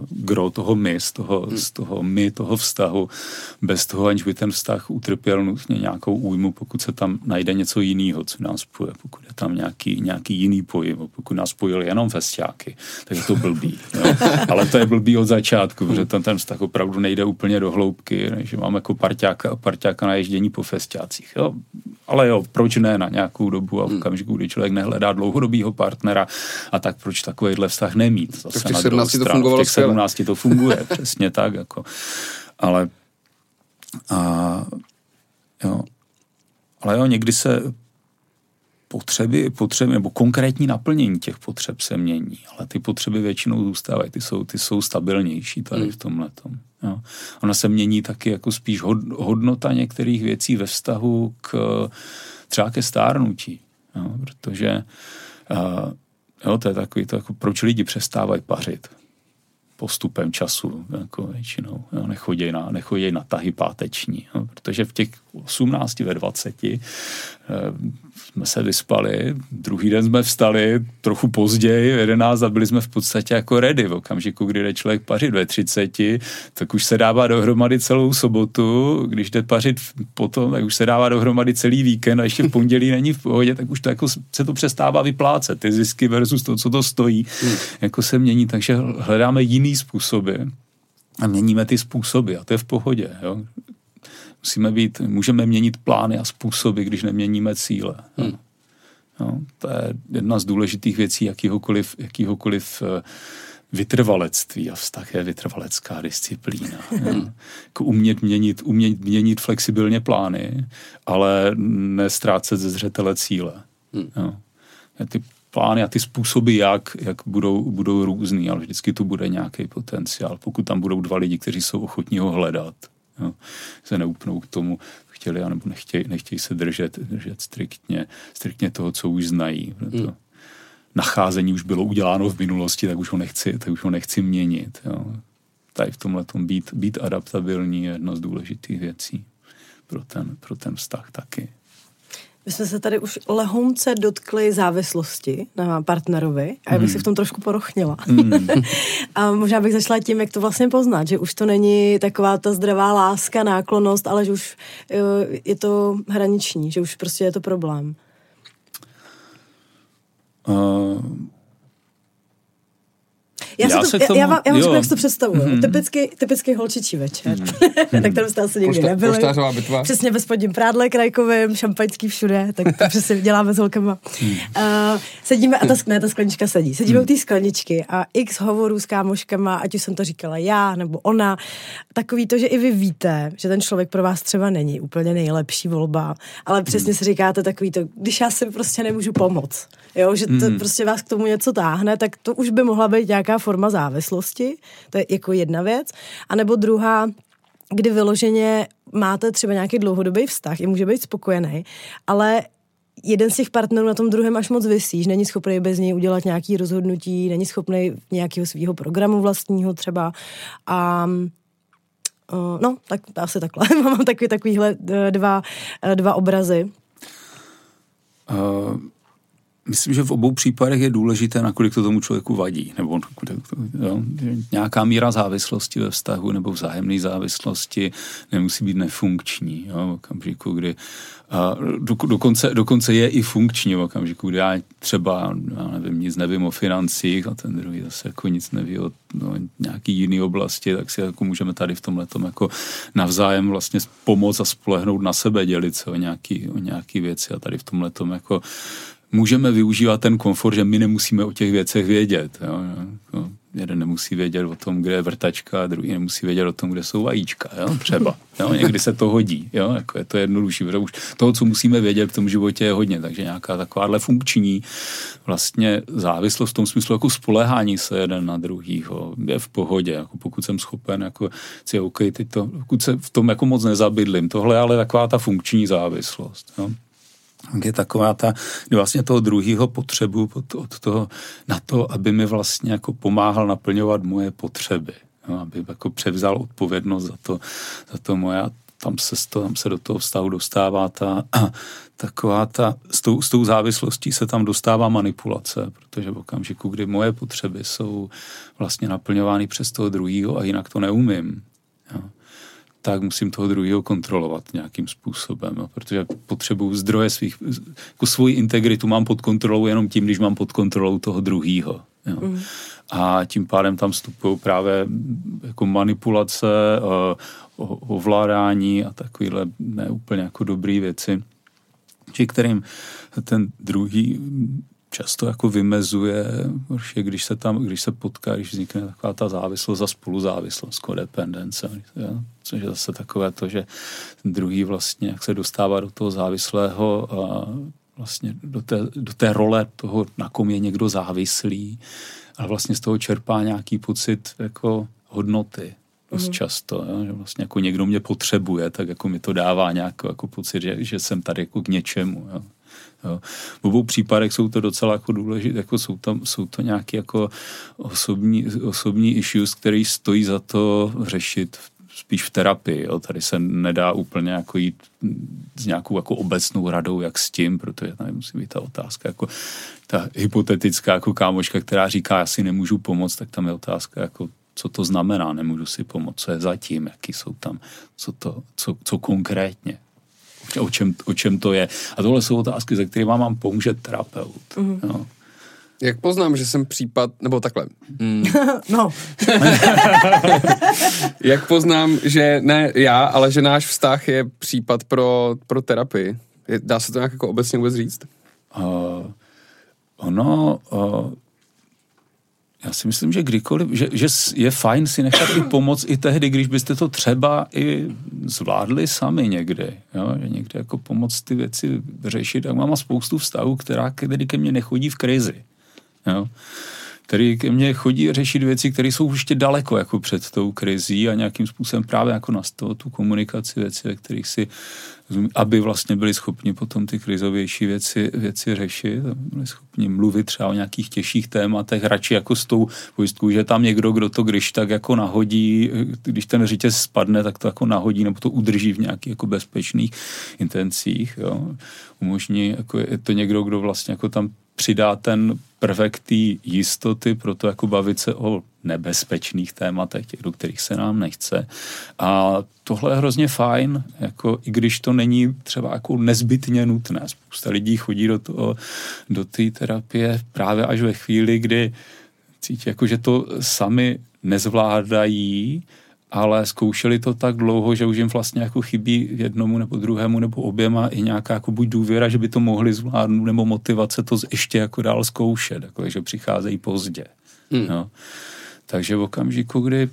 toho vztahu, bez toho, aniž by ten vztah utrpěl nutně nějakou újmu, pokud se tam najde něco jiného, co nás spoje, pokud je tam nějaký jiný pojím, pokud nás spojili jenom festiáky, tak je to blbý. Jo? Ale to je blbý od začátku, protože ten vztah opravdu nejde úplně do hloubky, že mám jako parťáka na ježdění po festiácích. Jo. Ale jo, proč ne na nějakou dobu a v okamžiku, kdy člověk nehledá dlouhodobýho partnera a tak proč takovýhle vztah nemít? Zase v těch 17 to fungovalo. V těch 17 to funguje, přesně tak. Jako. Ale někdy se potřeby nebo konkrétní naplnění těch potřeb se mění, ale ty potřeby většinou zůstávají, ty jsou stabilnější tady v tomhletom. Jo. Ona se mění taky jako spíš hodnota některých věcí ve vztahu třeba ke stárnutí, jo, protože to je takový to, jako proč lidi přestávají pařit postupem času, jako většinou, jo, nechodí na tahy páteční, jo, protože v těch 18 ve 20 jsme se vyspali, druhý den jsme vstali trochu později, 11 a byli jsme v podstatě jako ready. V okamžiku, kdy jde člověk pařit ve 30, tak už se dává dohromady celou sobotu, když jde pařit potom, tak už se dává dohromady celý víkend a ještě v pondělí není v pohodě, tak už to jako se to přestává vyplácet. Ty zisky versus to, co to stojí, jako se mění, takže hledáme jiný způsoby a měníme ty způsoby a to je v pohodě, jo. Můžeme měnit plány a způsoby, když neměníme cíle. No, to je jedna z důležitých věcí jakýhokoliv vytrvalectví a vztah je vytrvalecká disciplína. Jako umět měnit flexibilně plány, ale nestrácet ze zřetele cíle. Ty plány a ty způsoby, jak budou různý, ale vždycky tu bude nějaký potenciál, pokud tam budou dva lidi, kteří jsou ochotní ho hledat. Jo, se neupnou k tomu, chtěli, anebo nechtějí se držet striktně toho, co už znají. To nacházení už bylo uděláno v minulosti, tak už ho nechci měnit. Jo. Tady v tomhletom být adaptabilní je jedna z důležitých věcí pro ten vztah taky. My jsme se tady už lehonce dotkli závislosti na partnerovi a já bych se v tom trošku porochnila. A možná bych začala tím, jak to vlastně poznat, že už to není taková ta zdravá láska, náklonnost, ale že už je to hraniční, že už prostě je to problém. Já vám řeknu, jak si to představuju. Typický holčičí večer, na kterém jste asi nikdy nebyli. Poštářová bitva. Přesně ve spodním prádle krajkovým, šampaňský všude, tak to přesně děláme s holkama. Sedíme, a ta sklenička sedí. Sedíme u té skleničky a x hovorů s kámoškama, ať už jsem to říkala já, nebo ona. Takový to, že i vy víte, že ten člověk pro vás třeba není úplně nejlepší volba, ale přesně si říkáte takový to, když já si prostě nemůžu pomoct, jo, že to prostě vás k tomu něco táhne, tak to už by mohla být nějaká forma závislosti, to je jako jedna věc, anebo druhá, kdy vyloženě máte třeba nějaký dlouhodobý vztah, i může být spokojený, ale jeden z těch partnerů na tom druhém až moc visí, že není schopný bez něj udělat nějaký rozhodnutí, není schopný nějakého svého programu vlastního třeba a tak asi takhle. Mám takovýhle dva obrazy. Myslím, že v obou případech je důležité, nakolik to tomu člověku vadí, nebo nějaká míra závislosti ve vztahu nebo vzájemné závislosti nemusí být nefunkční. Jo, v okamžiku, kdy dokonce je i funkční v okamžiku, kdy já třeba nic nevím o financích a ten druhý zase jako nic neví o nějaký jiný oblasti, tak si jako můžeme tady v tomhletom jako navzájem vlastně pomoct a spolehnout na sebe, dělit se o nějaký věci a tady v tomhletom jako můžeme využívat ten komfort, že my nemusíme o těch věcech vědět. Jo. Jeden nemusí vědět o tom, kde je vrtačka, druhý nemusí vědět o tom, kde jsou vajíčka. Jo. Třeba. Jo. Někdy se to hodí. Jo. Jako je to jednodušší, protože už toho, co musíme vědět v tom životě je hodně. Takže nějaká takováhle funkční vlastně závislost v tom smyslu jako spoléhání se jeden na druhýho je v pohodě. Jako pokud jsem schopen jako si pokud se v tom jako moc nezabydlím. Tohle je ale taková ta funkční závislost. Jo. Je taková kdy vlastně toho druhýho potřebu od toho na to, aby mi vlastně jako pomáhal naplňovat moje potřeby. Jo, aby jako převzal odpovědnost za to moje a tam se do toho vztahu dostává s tou závislostí se tam dostává manipulace, protože v okamžiku, kdy moje potřeby jsou vlastně naplňovány přes toho druhýho a jinak to neumím, jo, tak musím toho druhého kontrolovat nějakým způsobem, jo, protože potřebuju zdroje svých, jako svoji integritu mám pod kontrolou jenom tím, když mám pod kontrolou toho druhého. A tím pádem tam vstupují právě jako manipulace, ovládání a takovýhle neúplně jako dobrý věci, či kterým ten druhý často jako vymezuje, když se potká, když vznikne taková ta závislost a spoluzávislost, codependence, což je zase takové to, že ten druhý vlastně, jak se dostává do toho závislého a vlastně do té role toho, na kom je někdo závislý, a vlastně z toho čerpá nějaký pocit jako hodnoty dost často, jo? Že vlastně jako někdo mě potřebuje, tak jako mi to dává nějaký jako pocit, že jsem tady jako k něčemu. Jo? Jo. V obou případech jsou to docela jako důležité, jako jsou to nějaké jako osobní issues, které stojí za to řešit spíš v terapii. Jo. Tady se nedá úplně jako jít s nějakou jako obecnou radou, jak s tím, protože tady musí být ta otázka, jako ta hypotetická jako kámoška, která říká, já si nemůžu pomoct, tak tam je otázka, jako co to znamená, nemůžu si pomoct, co je zatím, jaký jsou tam, co konkrétně. O čem to je. A tohle jsou otázky, ze kterými mám pomůže terapeut. Jo. Jak poznám, že jsem případ, nebo takhle. No. Jak poznám, že ne já, ale že náš vztah je případ pro terapii? Dá se to nějak jako obecně vůbec říct? Já si myslím, že kdykoliv, že je fajn si nechat i pomoct i tehdy, když byste to třeba i zvládli sami někdy, jo? Že někdy jako pomoct ty věci řešit. Tak mám spoustu vztahů, který ke mně nechodí v krizi, jo? Který ke mně chodí řešit věci, které jsou ještě daleko jako před tou krizí a nějakým způsobem právě jako nastavit tu komunikaci věci, ve kterých si, aby vlastně byli schopni potom ty krizovější věci řešit, byli schopni mluvit třeba o nějakých těžších tématech, radši jako s tou pojistkou, že tam někdo, kdo to když tak jako nahodí, když ten řetěz spadne, tak to jako nahodí nebo to udrží v nějakých jako bezpečných intencích, jo. Umožní, jako je to někdo, kdo vlastně jako tam přidá ten prvek té jistoty pro to jako bavit se o nebezpečných tématech, těch, do kterých se nám nechce. A tohle je hrozně fajn, jako i když to není třeba jako nezbytně nutné. Spousta lidí chodí do té terapie právě až ve chvíli, kdy cítí, jako, že to sami nezvládají, ale zkoušeli to tak dlouho, že už jim vlastně jako chybí jednomu nebo druhému nebo oběma i nějaká jako buď důvěra, že by to mohli zvládnout, nebo motivace to ještě jako dál zkoušet, jako, že přicházejí pozdě. No. Takže v okamžiku, kdy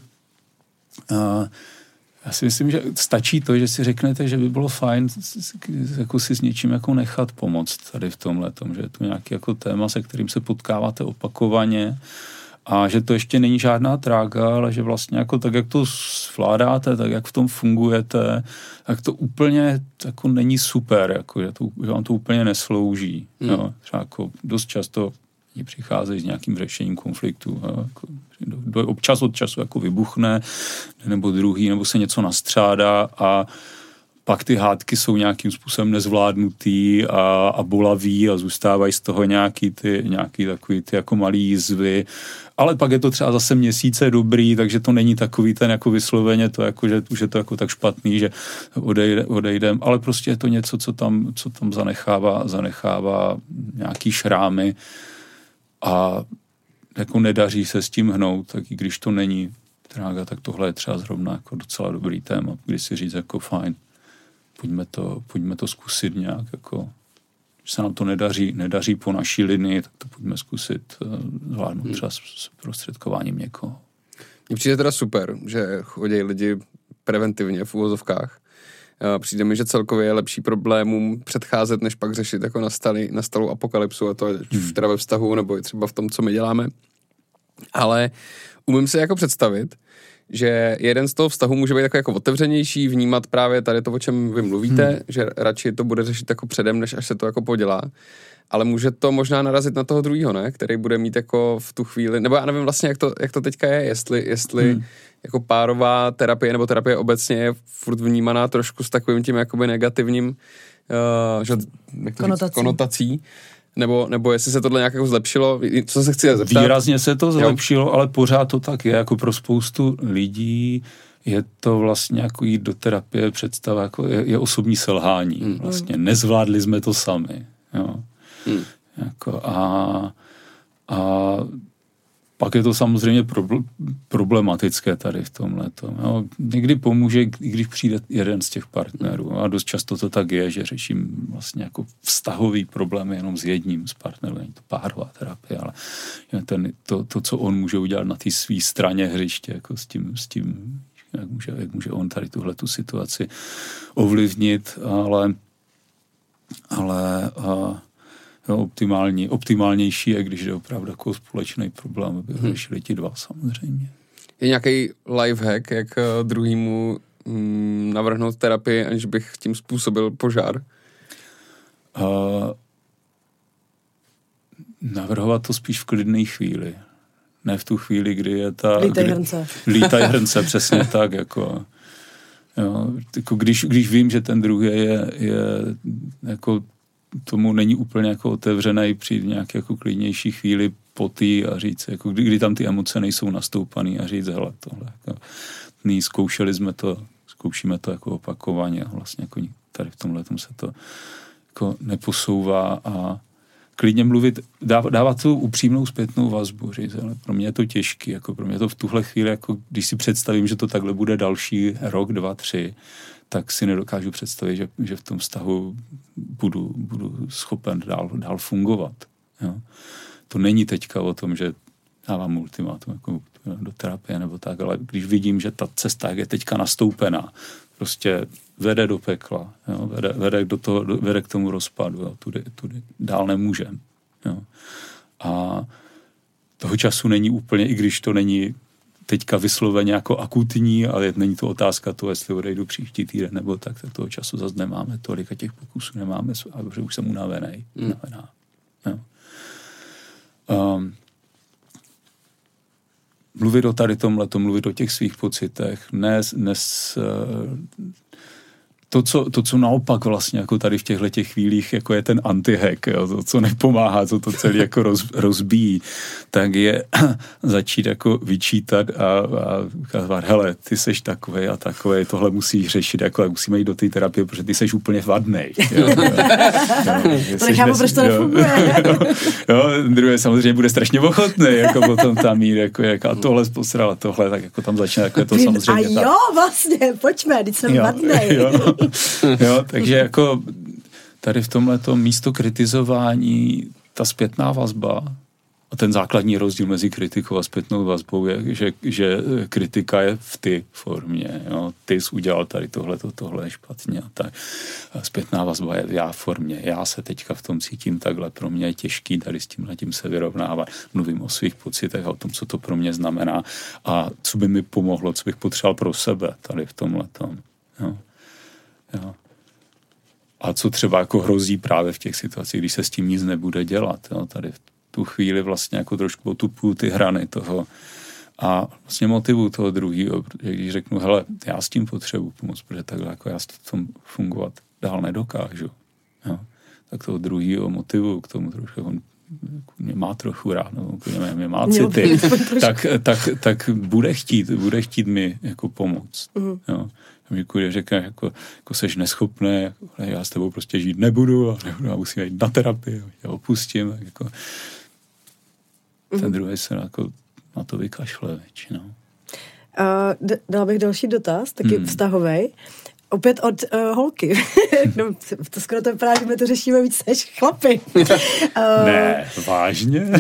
já si myslím, že stačí to, že si řeknete, že by bylo fajn jako si s něčím jako nechat pomoct tady v tomhletom, že je to nějaký jako téma, se kterým se potkáváte opakovaně, a že to ještě není žádná trága, ale že vlastně jako tak, jak to zvládáte, tak jak v tom fungujete, tak to úplně jako není super, jako, že vám to úplně neslouží. Jo. Třeba jako dost často přicházejí s nějakým řešením konfliktu. Jako, občas od času jako vybuchne, nebo druhý, nebo se něco nastřádá a pak ty hádky jsou nějakým způsobem nezvládnutý a bolavý a zůstávají z toho nějaký takový ty jako malý jizvy. Ale pak je to třeba zase měsíce dobrý, takže to není takový ten jako vysloveně to jako, že už je to jako tak špatný, že odejdem, ale prostě je to něco, co tam zanechává nějaký šrámy a jako nedaří se s tím hnout, tak i když to není trága, tak tohle je třeba zrovna jako docela dobrý téma, když si říct jako fajn, pojďme to zkusit nějak, jako, že se nám to nedaří po naší linii, tak to pojďme zkusit zvládnout třeba s prostředkováním někoho. Mně přijde teda super, že chodí lidi preventivně v uvozovkách. Přijde mi, že celkově je lepší problémům předcházet, než pak řešit jako nastalou apokalypsu, a to je teda ve vztahu, nebo i třeba v tom, co my děláme. Ale umím si jako představit, že jeden z toho vztahu může být jako otevřenější, vnímat právě tady to, o čem vy mluvíte, že radši to bude řešit jako předem, než až se to jako podělá. Ale může to možná narazit na toho druhýho, ne? Který bude mít jako v tu chvíli, nebo já nevím vlastně, jak to teďka je, jestli jako párová terapie nebo terapie obecně je furt vnímaná trošku s takovým tím jakoby negativním konotací. Nebo jestli se tohle nějak jako zlepšilo, co se chci zeptat? Výrazně se to zlepšilo, ale pořád to tak je, jako pro spoustu lidí je to vlastně jako jít do terapie představa, jako je osobní selhání. Vlastně nezvládli jsme to sami. Jo. Jako a pak je to samozřejmě problematické tady v tomhletom. Jo. Někdy pomůže, když přijde jeden z těch partnerů. A dost často to tak je, že řeším vlastně jako vztahový problém jenom s jedním z partnerů. Není to párová terapie, ale to, co on může udělat na té své straně hřiště, jako s tím jak může on tady tuhletu situaci ovlivnit, ale optimálnější je, když je opravdu jako společný problém, aby ho řešili ti dva samozřejmě. Je nějaký lifehack, jak druhýmu navrhnout terapii, aniž bych tím způsobil požár? Navrhovat to spíš v klidné chvíli. Ne v tu chvíli, kdy je ta... Lítaj hrnce, přesně tak, jako... Jo, jako když vím, že ten druhý je jako tomu není úplně jako otevřený přijít v nějaké jako klidnější chvíli potý a říct, jako kdy tam ty emoce nejsou nastoupaný a říct, hele, tohle, jako, zkoušíme to jako opakovaně a vlastně jako tady v tomhletom se to jako neposouvá a klidně mluvit, dávat tu upřímnou zpětnou vazbu, říct, ale pro mě je to těžký, jako pro mě to v tuhle chvíli, jako když si představím, že to takhle bude další rok, 2, 3, tak si nedokážu představit, že v tom vztahu budu schopen dál fungovat. Jo. To není teďka o tom, že dávám ultimátum jako do terapie nebo tak, ale když vidím, že ta cesta je teďka nastoupená, prostě vede do pekla, jo, vede k tomu rozpadu, jo, tudy dál nemůžem. Jo. A toho času není úplně, i když to není teďka vysloveně jako akutní, ale není to otázka toho, jestli odejdu příští týden nebo tak toho času zase nemáme tolik a těch pokusů nemáme, a že už jsem unavený. Jo. Mluvit o tady tomhletom, mluvit o těch svých pocitech, to, co naopak vlastně jako tady v těchto chvílích jako je ten antihack, jo, to, co nepomáhá, co to celé jako rozbíjí, tak je začít jako vyčítat a říkat, hele, ty seš takovej a takovej, tohle musíš řešit, jako musíme jít do té terapie, protože ty seš úplně vadnej. To nechápu, proč to nefunguje. Druhé samozřejmě bude strašně ochotný, jako potom tam jít, jako a tohle posral, tohle, tak jako tam začne, jako je to samozřejmě. A jo, vlastně, pojďme, teď jsem vadnej. Jo, takže jako tady v tomhletom místo kritizování ta zpětná vazba a ten základní rozdíl mezi kritikou a zpětnou vazbou je, že kritika je v ty formě. Jo. Ty jsi udělal tady tohle je špatně a tak. A zpětná vazba je v já formě. Já se teďka v tom cítím takhle. Pro mě je těžký tady s tímhletím se vyrovnávat. Mluvím o svých pocitech a o tom, co to pro mě znamená a co by mi pomohlo, co bych potřeboval pro sebe tady v tomhletom. Jo. Jo. A co třeba jako hrozí právě v těch situacích, když se s tím nic nebude dělat. Jo. Tady v tu chvíli vlastně jako trošku otupuju ty hrany toho a vlastně motivuju toho druhýho, protože když řeknu, hele, já s tím potřebuji pomoct, protože takhle jako já s tom fungovat dál nedokážu. Jo. Tak toho druhýho motivuju k tomu trošku, on mě má trochu rád, mě má city, tak bude chtít mi jako pomoct. Jo. Když říkáš, jako seš neschopný, já s tebou prostě žít nebudu a musím jít na terapii, já opustím. Jako, ten druhý se jako na to vykašle většinou. Dala bych další dotaz, taky vztahovej. Opět od holky. No, to skoro to vypadá, že my to řešíme víc než chlapi. Ne, vážně?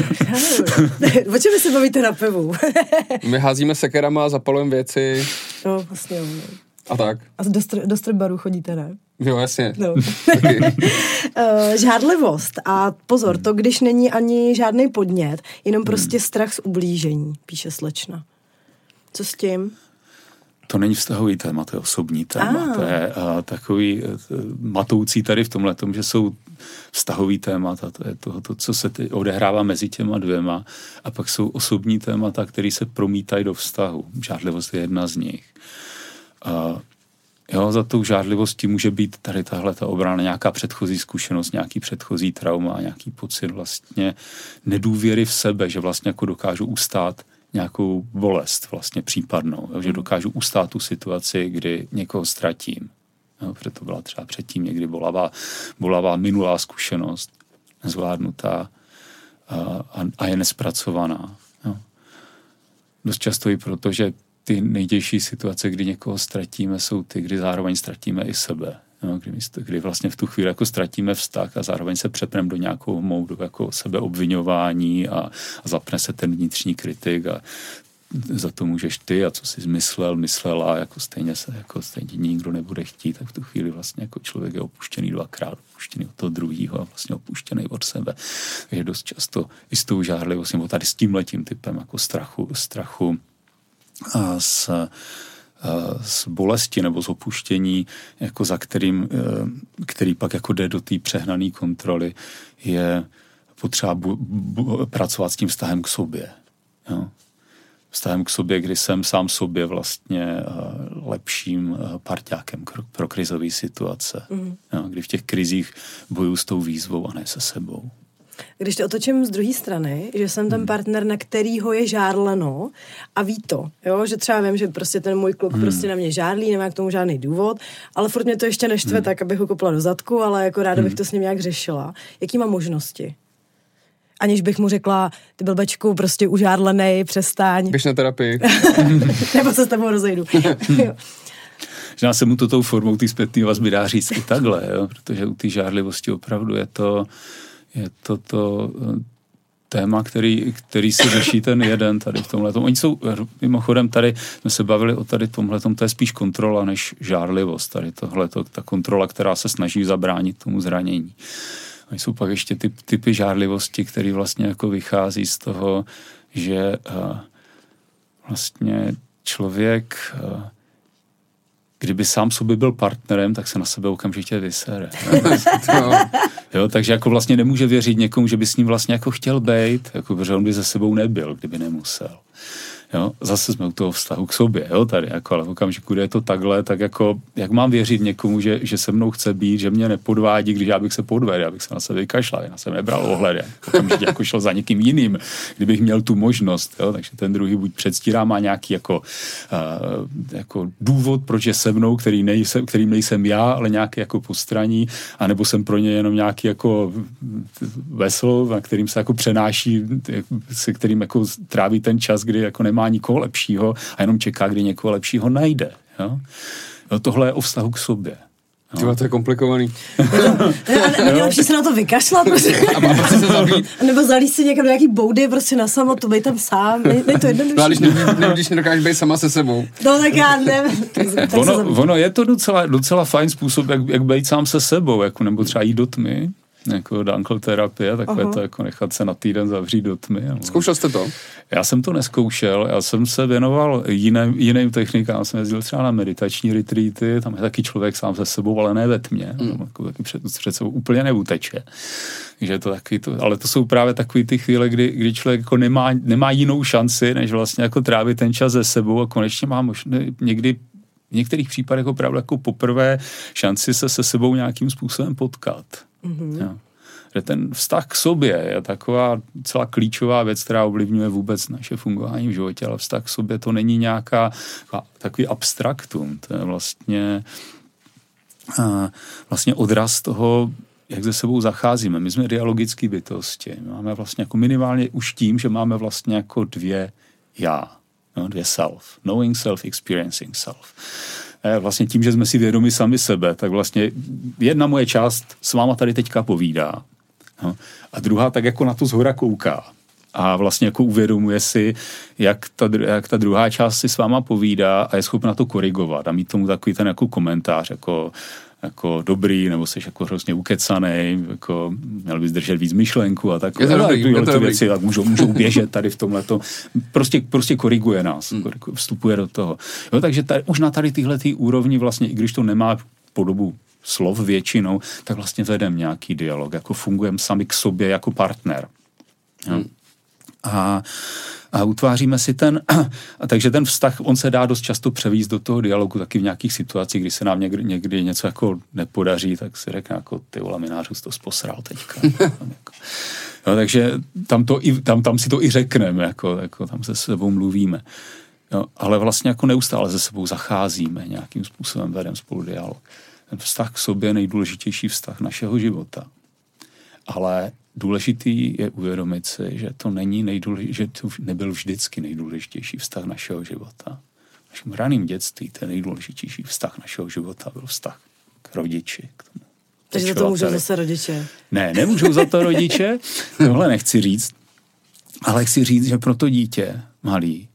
O čem vy se bavíte na pivu? My házíme sekerama a zapalujeme věci. No, vlastně jo. A tak. A do stripbaru chodíte, ne? Jo, jasně. No. Žádlivost. A pozor, to když není ani žádný podnět, jenom prostě strach z ublížení, píše slečna. Co s tím? To není vztahový téma, to je osobní téma. To je takový matoucí tady v tomhletom, že jsou vztahový témata, to je to, co se odehrává mezi těma dvěma, a pak jsou osobní témata, které se promítají do vztahu. Žádlivost je jedna z nich. Za tou žádlivostí může být tady tahle ta obrana, nějaká předchozí zkušenost, nějaký předchozí trauma, nějaký pocit vlastně nedůvěry v sebe, že vlastně jako dokážu ustát nějakou bolest vlastně případnou, že dokážu ustát tu situaci, kdy někoho ztratím. Jo, protože to byla třeba předtím někdy bolavá minulá zkušenost, nezvládnutá a je nespracovaná. Jo. Dost často i proto, že ty nejtěžší situace, kdy někoho ztratíme, jsou ty, kdy zároveň ztratíme i sebe. Jo, kdy vlastně v tu chvíli jako ztratíme vztah a zároveň se přepneme do nějakého módu jako sebeobviňování a zapne se ten vnitřní kritik a za to můžeš ty a co jsi myslela a jako stejně nikdo nebude chtít, tak v tu chvíli vlastně jako člověk je opuštěný dvakrát, opuštěný od toho druhýho a vlastně opuštěný od sebe. Takže dost často i s tou žárlivostí, nebo tady s tímhletím typem jako strachu a z bolesti nebo z opuštění, jako za který pak jako jde do té přehnané kontroly, je potřeba pracovat s tím vztahem k sobě. Jo? Vztahem k sobě, kdy jsem sám sobě vlastně lepším parťákem pro krizové situace. Jo? Kdy v těch krizích bojuju s tou výzvou a ne se sebou. Když to otočím z druhé strany, že jsem ten partner, na kterýho je žárleno a ví to, jo? Že třeba vím, že prostě ten můj kluk prostě na mě žárlí, nemá k tomu žádný důvod, ale furt mě to ještě neštve tak, abych ho kopla do zadku, ale jako ráda bych to s ním nějak řešila. Jaký má možnosti? Aniž bych mu řekla, ty blbečku, prostě užárlenej, přestaň. Běž na terapii. Nebo se s tebou rozejdu. Že se mu to tou formou té zpětné vazby dá říct i takhle, jo? Protože u té žárlivosti opravdu je to téma, který si řeší ten jeden tady v tomhletom. Oni jsou, mimochodem tady, jsme se bavili o tady tomhletom, to je spíš kontrola než žárlivost. Tady tohleto, ta kontrola, která se snaží zabránit tomu zranění. Oni jsou pak ještě typy žárlivosti, který vlastně jako vychází z toho, že vlastně člověk, kdyby sám sobě byl partnerem, tak se na sebe okamžitě vysere. Jo, takže jako vlastně nemůže věřit někomu, že by s ním vlastně jako chtěl bejt, jako protože on by se sebou nebyl, kdyby nemusel. Jo, zase jsme u toho vztahu k sobě, jo, tady, jako, ale v okamžiku, kdy je to takhle, tak jako, jak mám věřit někomu, že se mnou chce být, že mě nepodvádí, když já bych se podvedl, já bych se na sebe vykašlal, já jsem nebral ohled, okamžitě jako šel za někým jiným, kdybych měl tu možnost, jo, takže ten druhý buď předstírá, má nějaký jako důvod, proč je se mnou, kterým nejsem já, ale nějaký jako postraní, anebo jsem pro ně jenom nějaký jako vesel, na kterým se jako přenáší, se kterým jako tráví ten čas, kdy jako nemá nikoho lepšího a jenom čeká, kdy někoho lepšího najde. Jo? Jo, tohle je o vztahu k sobě. Tyhle, to je komplikovaný. Není lepší se na to vykašlat? A prostě se zabít. Nebo zalíst si někam nějaký boudy prostě na samotu, bej tam sám, nej to jednodušší. No, když nedokážeš být sama se sebou. No tak já nevím. Ono je to docela fajn způsob, jak být sám se sebou, jako, nebo třeba jít do tmy, jako dankl terapie, takové to jako nechat se na týden zavřít do tmy. Zkoušel jste to? Já jsem to neskoušel, já jsem se věnoval jiným technikám, jsem jezdil třeba na meditační retreaty, tam je taky člověk sám se sebou, ale ne ve tmě, taky před sebou úplně neuteče. Takže to taky ale to jsou právě takový ty chvíle, kdy člověk jako nemá jinou šanci, než vlastně jako trávit ten čas se sebou a konečně má možná někdy v některých případech opravdu jako poprvé šanci se sebou nějakým způsobem potkat. Ja. Že ten vztah k sobě je taková celá klíčová věc, která ovlivňuje vůbec naše fungování v životě, ale vztah k sobě to není nějaká takový abstraktum, to je vlastně odraz toho, jak se sebou zacházíme. My jsme dialogické bytosti. My máme vlastně jako minimálně už tím, že máme vlastně jako dvě já, dvě self. Knowing self, experiencing self. Vlastně tím, že jsme si vědomi sami sebe, tak vlastně jedna moje část s váma tady teďka povídá. A druhá tak jako na to zhora kouká. A vlastně jako uvědomuje si, jak ta druhá část si s váma povídá a je schopna to korigovat a mít tomu takový ten jako komentář, jako dobrý, nebo jsi jako hrozně ukecanej, jako měl bys držet víc myšlenku a tak. Věci, tak můžou běžet tady v tomhleto. Prostě koriguje nás, vstupuje do toho. Jo, takže už na tady tyhle úrovni vlastně, i když to nemá podobu slov většinou, tak vlastně vedeme nějaký dialog, jako fungujeme sami k sobě jako partner. Jo. A utváříme si takže ten vztah, on se dá dost často převízt do toho dialogu taky v nějakých situacích, kdy se nám někdy něco jako nepodaří, tak si řekne jako ty vole, minářů jsi to posral teďka. Jo, takže tam si to i řekneme, jako tam se sebou mluvíme. Jo, ale vlastně jako neustále se sebou zacházíme, nějakým způsobem vedeme spolu dialog. Ten vztah k sobě je nejdůležitější vztah našeho života. Ale důležitý je uvědomit si, že to že to nebyl vždycky nejdůležitější vztah našeho života. V našem raném dětství ten nejdůležitější vztah našeho života byl vztah k rodiči. K tomu. Takže za to můžou zase rodiče. Ne, nemůžou za to rodiče, tohle nechci říct, ale chci říct, že pro to dítě malý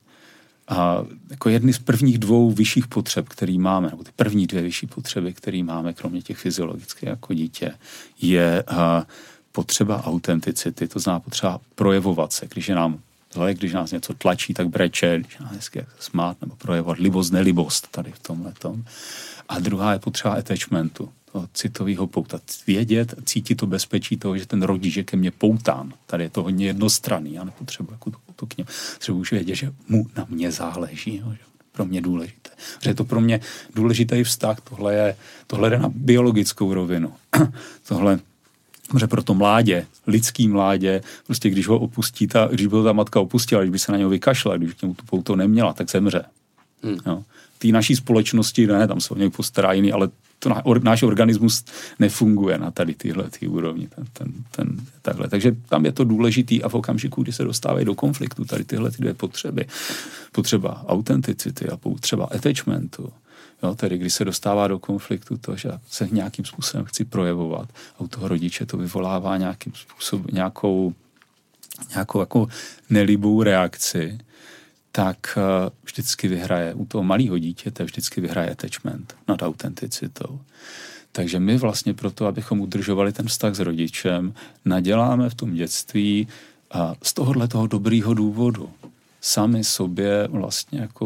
a jako jedny z prvních 2 vyšších potřeb, který máme, nebo ty první 2 vyšší potřeby, které máme, kromě těch fyziologických jako dítě, je potřeba autenticity, to znamená potřeba projevovat se, když nás něco tlačí, tak breče, když nás hezky smát nebo projevovat libost, nelibost tady v tomhletom. A druhá je potřeba attachmentu, toho citového pouta. Vědět, cítit to bezpečí toho, že ten rodič je ke mně poután. Tady je to hodně jednostranný, já nepotřebuji jako to k němu. Třeba už vědět, že mu na mě záleží, jo, že pro mě důležité. Že je to pro mě důležitý vztah, tohle jde na biologickou rovinu. Tohle protože pro to mládě, lidský mládě, prostě když ho opustí, když by ho ta matka opustila, když by se na něho vykašla, když by k němu tu pouto neměla, tak zemře. Jo. V té naší společnosti, ne, tam se o něj postará jiný, ale náš organismus nefunguje na tady tyhle úrovni. Takhle. Takže tam je to důležitý a v okamžiku, kdy se dostávají do konfliktu tady tyhle 2 potřeby, potřeba autenticity a potřeba attachmentu, jo, tedy když se dostává do konfliktu to, že se nějakým způsobem chci projevovat a u toho rodiče to vyvolává nějakým způsobem, nějakou jako nelibou reakci, tak vždycky vyhraje, u toho malého dítěte vždycky vyhraje attachment nad autenticitou. Takže my vlastně proto, abychom udržovali ten vztah s rodičem, naděláme v tom dětství z tohoto dobrýho důvodu sami sobě vlastně jako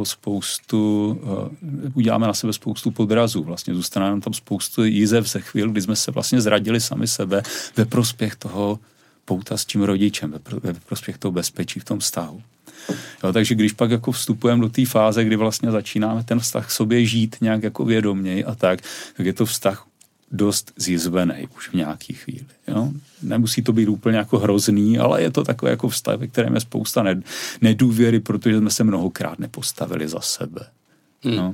uděláme na sebe spoustu podrazů, vlastně zůstane nám tam spoustu jízev ze chvíli, kdy jsme se vlastně zradili sami sebe ve prospěch toho pouta s tím rodičem, ve prospěch toho bezpečí v tom vztahu. Jo, takže když pak jako vstupujeme do té fáze, kdy vlastně začínáme ten vztah k sobě žít nějak jako vědoměji a tak je to vztah dost zjizvený už v nějaký chvíli. Jo? Nemusí to být úplně jako hrozný, ale je to takový jako vztah, ve kterém je spousta nedůvěry, protože jsme se mnohokrát nepostavili za sebe. No?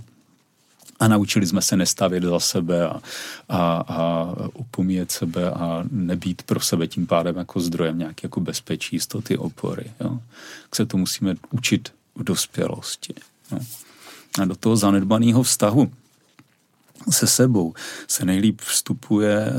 A naučili jsme se nestavět za sebe a opomíjet sebe a nebýt pro sebe tím pádem jako zdrojem nějaké jako bezpečí, jistoty, opory. Jo? Tak se to musíme učit v dospělosti. Jo? A do toho zanedbaného vztahu se sebou se nejlíp vstupuje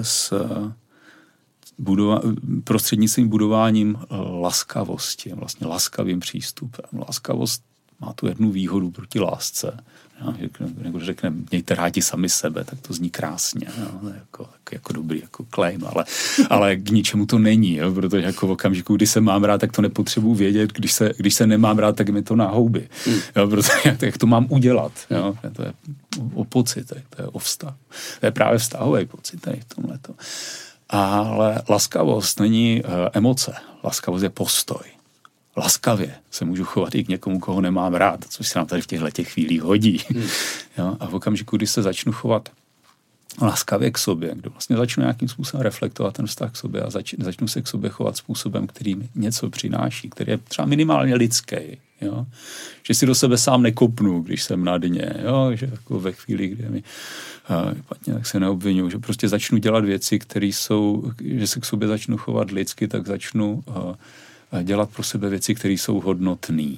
prostřednictvím budováním laskavosti, vlastně laskavým přístupem. Laskavost má tu jednu výhodu proti lásce. Když řekneme, mějte rádi sami sebe, tak to zní krásně. Jako dobrý, jako claim, ale k ničemu to není, jo, protože jako v okamžiku, kdy se mám rád, tak to nepotřebuji vědět, když se nemám rád, tak mi to na houby. Jo, protože jak to mám udělat. Jo, to je o pocitech, to je o vztahu. To je právě vztahový pocit tady v tomhleto. Ale laskavost není emoce. Laskavost je postoj. Laskavě se můžu chovat i k někomu, koho nemám rád, což se nám tady v těchto chvílích hodí. Jo? A v okamžiku, kdy se začnu chovat laskavě k sobě, kdy vlastně začnu nějakým způsobem reflektovat ten vztah k sobě a začnu se k sobě chovat způsobem, který mi něco přináší, který je třeba minimálně lidský. Jo? Že si do sebe sám nekopnu, když jsem na dně. Jo? Že jako ve chvíli, kdy mi špatně, tak se neobvinuju. Že prostě začnu dělat věci, které jsou, že se k sobě začnu chovat lidsky, tak začnu dělat pro sebe věci, které jsou hodnotné.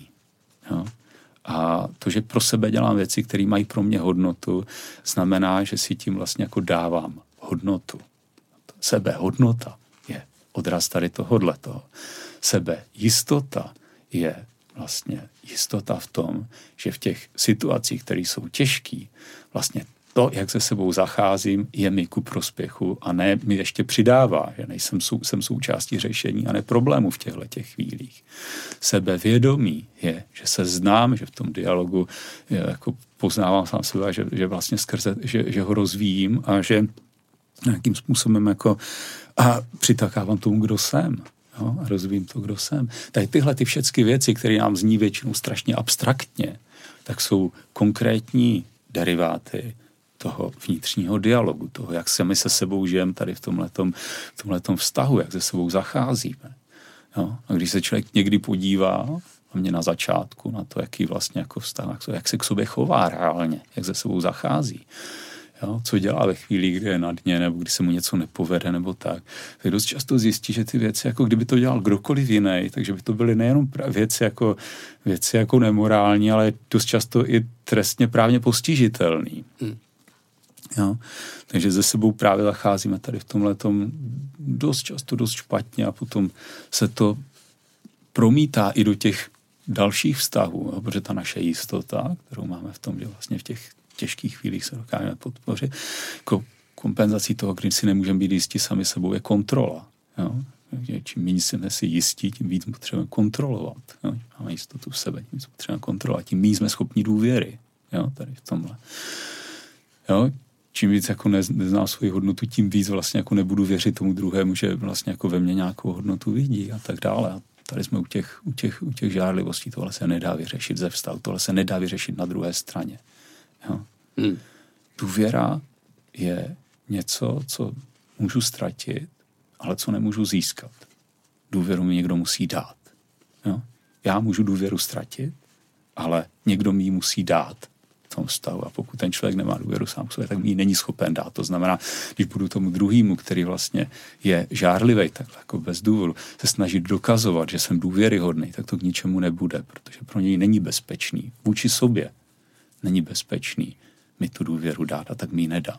A to, že pro sebe dělám věci, které mají pro mě hodnotu, znamená, že si tím vlastně jako dávám hodnotu. Sebehodnota je odraz tady tohohletoho. Sebejistota je vlastně jistota v tom, že v těch situacích, které jsou těžké, vlastně to, jak se sebou zacházím, je mi ku prospěchu a ne mi ještě přidává, že jsem součástí řešení a ne problému v těchto chvílích. Sebevědomí je, že se znám, že v tom dialogu jako poznávám sám sebe, že vlastně skrze, že ho rozvíjím a že nějakým způsobem jako a přitakávám tomu, kdo jsem. Jo, a rozvím to, kdo jsem. Tady tyhle ty všechny věci, které nám zní většinou strašně abstraktně, tak jsou konkrétní deriváty toho vnitřního dialogu, toho, jak se my se sebou žijeme tady v tomhletom vztahu, jak se sebou zacházíme. Jo? A když se člověk někdy podívá, a mě na začátku, na to, jaký vlastně jako vztah, jak se k sobě chová reálně, jak se sebou zachází, jo? Co dělá ve chvíli, kdy je na dně, nebo kdy se mu něco nepovede, nebo tak dost často zjistí, že ty věci, jako kdyby to dělal kdokoliv jiný, takže by to byly nejenom věci jako nemorální, ale dost často i trestně právně postižitelný. Jo? Takže ze sebou právě zacházíme tady v tomhletom dost často, dost špatně a potom se to promítá i do těch dalších vztahů, jo? Protože ta naše jistota, kterou máme v tom, že vlastně v těch těžkých chvílích se dokážeme podpořit, jako kompenzací toho, když si nemůžeme být jistí sami sebou, je kontrola. Jo? Čím méně jsme si jistí, tím víc potřebujeme kontrolovat. Jo? Máme jistotu v sebe, tím víc potřebujeme kontrolovat, tím méně jsme schopni důvěry. Jo? Tady v tomhle. Jo? Čím víc jako neznám svoji hodnotu, tím víc vlastně jako nebudu věřit tomu druhému, že vlastně jako ve mně nějakou hodnotu vidí a tak dále. A tady jsme u těch žárlivostí, tohle se nedá vyřešit ze vztahu, tohle se nedá vyřešit na druhé straně. Jo? Důvěra je něco, co můžu ztratit, ale co nemůžu získat. Důvěru mi někdo musí dát. Jo? Já můžu důvěru ztratit, ale někdo mi ji musí dát v tom vztahu. A pokud ten člověk nemá důvěru sám k sobě, tak mi ji není schopen dát. To znamená, když budu tomu druhému, který vlastně je žárlivý, takhle jako bez důvodu, se snažit dokazovat, že jsem důvěryhodný, tak to k ničemu nebude, protože pro něj není bezpečný. Vůči sobě není bezpečný mi tu důvěru dát a tak mi ji nedá.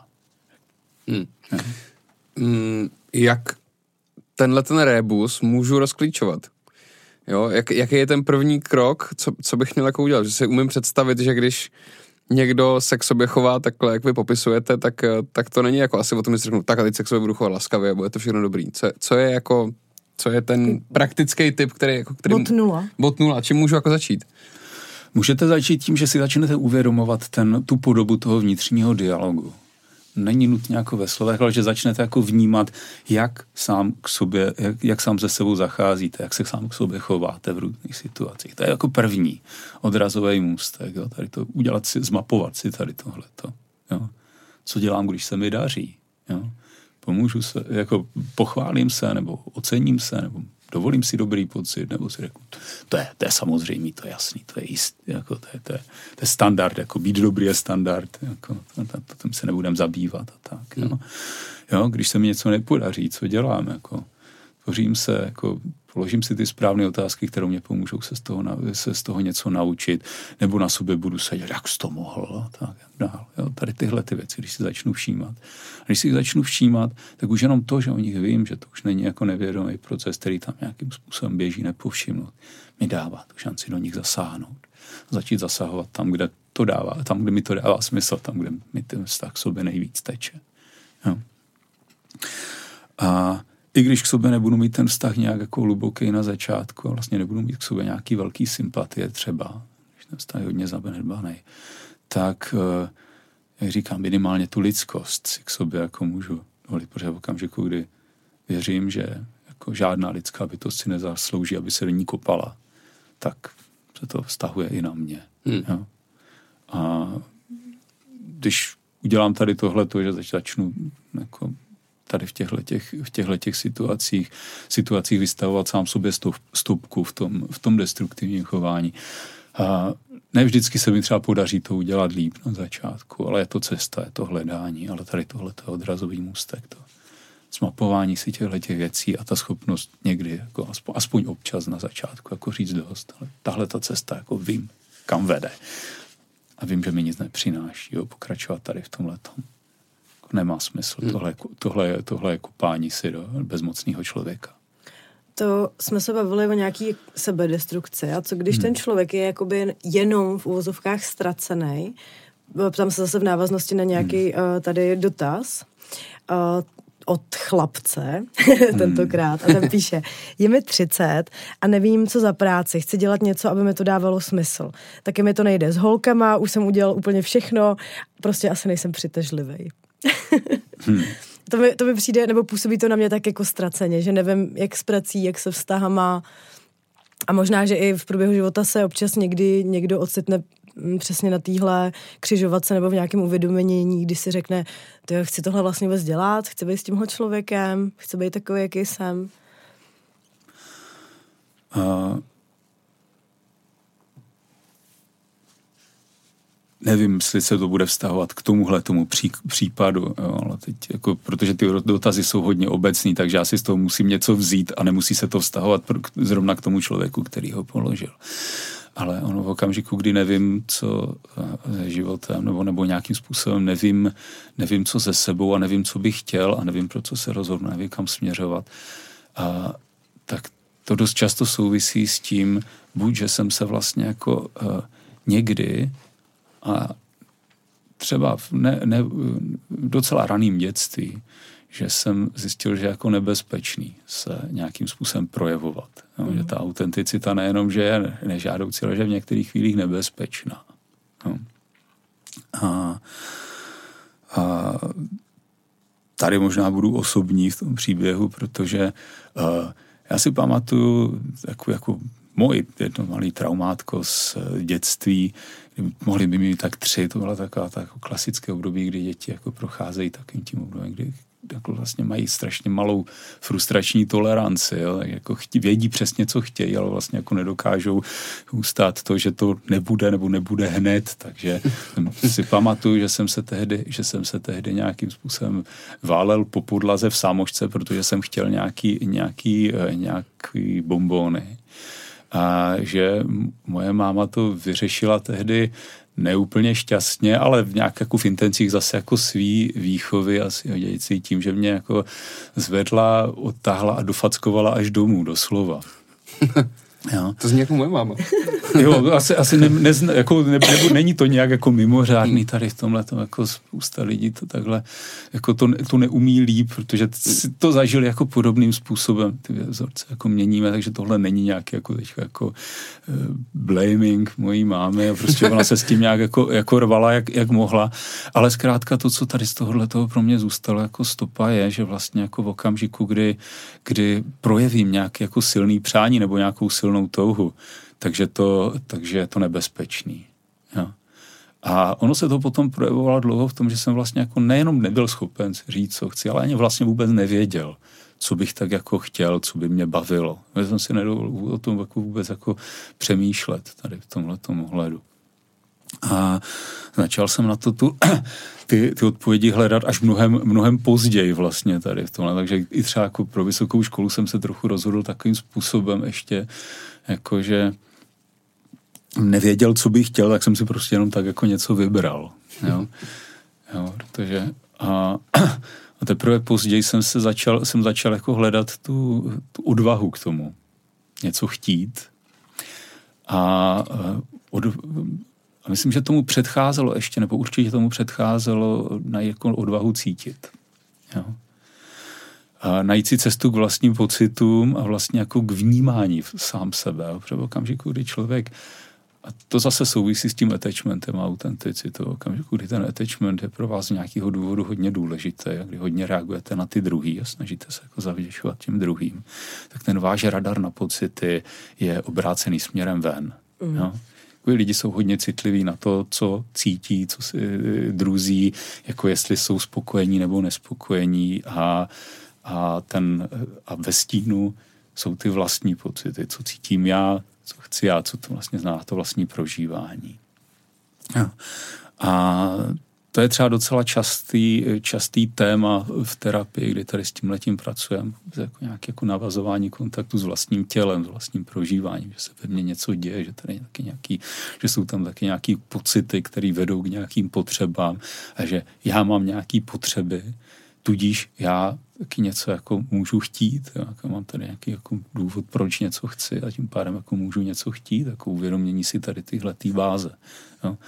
Jak ten rébus můžu rozklíčovat? Jo? Jaký je ten první krok, co bych měl jako udělat? Že si umím představit, že když někdo se k sobě chová takhle, jak vy popisujete, tak to není jako asi o tom, že si řeknu, tak a teď se k sobě budu chovat laskavě a bude to všechno dobrý. Co je ten praktický tip, který bod nula. Čím můžu jako začít? Můžete začít tím, že si začnete uvědomovat tu podobu toho vnitřního dialogu. Není nutně jako ve slovech, ale že začnete jako vnímat, jak sám k sobě, jak sám se sebou zacházíte, jak se sám k sobě chováte v různých situacích. To je jako první odrazový můstek, jo? Tady to udělat si, zmapovat si tady tohleto. Jo? Co dělám, když se mi daří? Jo? Pomůžu se, jako pochválím se, nebo ocením se, nebo dovolím si dobrý pocit, nebo si řeknu, to je samozřejmé, to je jasný, to je jistý, jako to je standard, jako být dobrý je standard, jako tím se nebudem zabývat a tak. Jo, když se mi něco nepodaří, co dělám, jako tvořím se, jako položím si ty správné otázky, které mě pomůžou se z toho něco naučit, nebo na sobě budu sedět, jak jsi to mohl, a tak dál. Jo, tady tyhle ty věci, když si začnu všímat. A když si začnu všímat, tak už jenom to, že o nich vím, že to už není jako nevědomý proces, který tam nějakým způsobem běží, nepovšimnout, mi dává tu šanci do nich zasáhnout. Začít zasahovat tam, kde to dává, tam, kde mi to dává smysl, tam, kde mi ten vztah k sobě nejvíc teče. Jo. A i když k sobě nebudu mít ten vztah nějak jako hluboký na začátku a vlastně nebudu mít k sobě nějaký velký sympatie třeba, když ten vztah je hodně zanedbaný, tak, jak říkám, minimálně tu lidskost si k sobě jako můžu dovolit, protože v okamžiku, kdy věřím, že jako žádná lidská bytost si nezaslouží, aby se do ní kopala, tak se to vztahuje i na mě. Jo? A když udělám tady tohleto, že začnu jako tady v těchto situacích vystavovat sám sobě stopku v tom destruktivním chování. A ne vždycky se mi třeba podaří to udělat líp na začátku, ale je to cesta, je to hledání, ale tady tohleto je odrazový můstek, to zmapování si těchto věcí a ta schopnost někdy, jako aspoň občas na začátku, jako říct dost, ale tahle ta cesta jako vím, kam vede. A vím, že mi nic nepřináší, jo, pokračovat tady v tomhletom. Nemá smysl. Tohle je kopání si do bezmocného člověka. To jsme se bavili o nějaký sebedestrukci. A co když ten člověk je jakoby jenom v uvozovkách ztracený? Ptám se zase v návaznosti na nějaký tady dotaz od chlapce tentokrát. A ten píše, je mi 30 a nevím, co za práci. Chci dělat něco, aby mi to dávalo smysl. Taky mi to nejde s holkama, už jsem udělal úplně všechno, prostě asi nejsem přitažlivej. To mi přijde, nebo působí to na mě tak jako ztraceně, že nevím, jak s prací, jak se vztahama a možná, že i v průběhu života se občas někdy někdo ocitne přesně na téhle křižovatce nebo v nějakém uvědomění, kdy si řekne, chci tohle vlastně vůbec dělat, chci být s tímhle člověkem, chci být takový, jaký jsem. Nevím, jestli se to bude vztahovat k tomu případu, jo, ale teď, jako, protože ty dotazy jsou hodně obecný, takže já si z toho musím něco vzít a nemusí se to vztahovat zrovna k tomu člověku, který ho položil. Ale ono v okamžiku, kdy nevím, co se životem, nebo nějakým způsobem nevím, co se sebou a nevím, co bych chtěl a nevím, pro co se rozhodnu, nevím, kam směřovat, tak to dost často souvisí s tím, buď, že jsem se vlastně jako někdy a třeba v docela raným dětství, že jsem zjistil, že jako nebezpečný se nějakým způsobem projevovat. No, že ta autenticita nejenom, že je nežádoucí, ale že v některých chvílích nebezpečná. No. A tady možná budu osobní v tom příběhu, protože já si pamatuju jako můj jedno malý traumátko z dětství, mohli by mít tak 3, to byla taková klasické období, kdy děti jako procházejí takým tím obdobím, kdy jako vlastně mají strašně malou frustrační toleranci, jo? Tak jako vědí přesně, co chtějí, ale vlastně jako nedokážou ustát to, že to nebude nebo nebude hned, takže si pamatuju, že jsem se tehdy nějakým způsobem válel po podlaze v sámošce, protože jsem chtěl nějaký bonbony. A že moje máma to vyřešila tehdy neúplně šťastně, ale v nějak jako v intencích zase jako svý výchovy a dějící tím, že mě jako zvedla, odtáhla a dofackovala až domů, doslova. Jo. To zní jako moje máma. Jo, asi není to nějak jako mimořádný tady v tomhletom, jako spousta lidí to takhle, jako to neumí líp, protože si to zažili jako podobným způsobem, ty vzorce jako měníme, takže tohle není nějaký jako teďka jako blaming mojí mámy a prostě ona se s tím nějak jako rvala, jak mohla, ale zkrátka to, co tady z tohohletoho pro mě zůstalo jako stopa je, že vlastně jako v okamžiku, kdy projevím nějaký jako silný přání nebo nějakou silnou touhu, takže je to nebezpečný. Jo. A ono se to potom projevovalo dlouho v tom, že jsem vlastně jako nejenom nebyl schopen říct, co chci, ale ani vlastně vůbec nevěděl, co bych tak jako chtěl, co by mě bavilo. Já jsem si nedovolil o tom jako vůbec jako přemýšlet tady v tomhletom ohledu. A začal jsem na to ty odpovědi hledat až mnohem později vlastně tady v tomhle. Takže i třeba jako pro vysokou školu jsem se trochu rozhodl takovým způsobem ještě, jakože nevěděl, co bych chtěl, tak jsem si prostě jenom tak jako něco vybral. Jo, protože a teprve později jsem začal jako hledat tu odvahu k tomu. Něco chtít. A myslím, že tomu předcházelo ještě, nebo určitě tomu předcházelo na jako odvahu cítit. Jo. A najít si cestu k vlastním pocitům a vlastně jako k vnímání sám sebe. Protože v okamžiku, kdy člověk, a to zase souvisí s tím attachmentem a autenticitou, v okamžiku, kdy ten attachment je pro vás z nějakého důvodu hodně důležitý, a kdy hodně reagujete na ty druhý a snažíte se jako zavděčovat těm druhým, tak ten váš radar na pocity je obrácený směrem ven. Jo. Lidi jsou hodně citliví na to, co cítí, co si druzí, jako jestli jsou spokojení nebo nespokojení a ve stínu jsou ty vlastní pocity, co cítím já, co chci já, co to vlastně zná, to vlastní prožívání. A to je třeba docela častý téma v terapii, kdy tady s tímhletím pracujeme, jako nějaké jako navazování kontaktu s vlastním tělem, s vlastním prožíváním, že se ve mně něco děje, že tady že jsou tam taky nějaký pocity, které vedou k nějakým potřebám a že já mám nějaký potřeby, tudíž já taky něco jako můžu chtít, jako mám tady nějaký jako důvod, proč něco chci a tím pádem jako můžu něco chtít, jako uvědomění si tady tyhletý báze. Jo.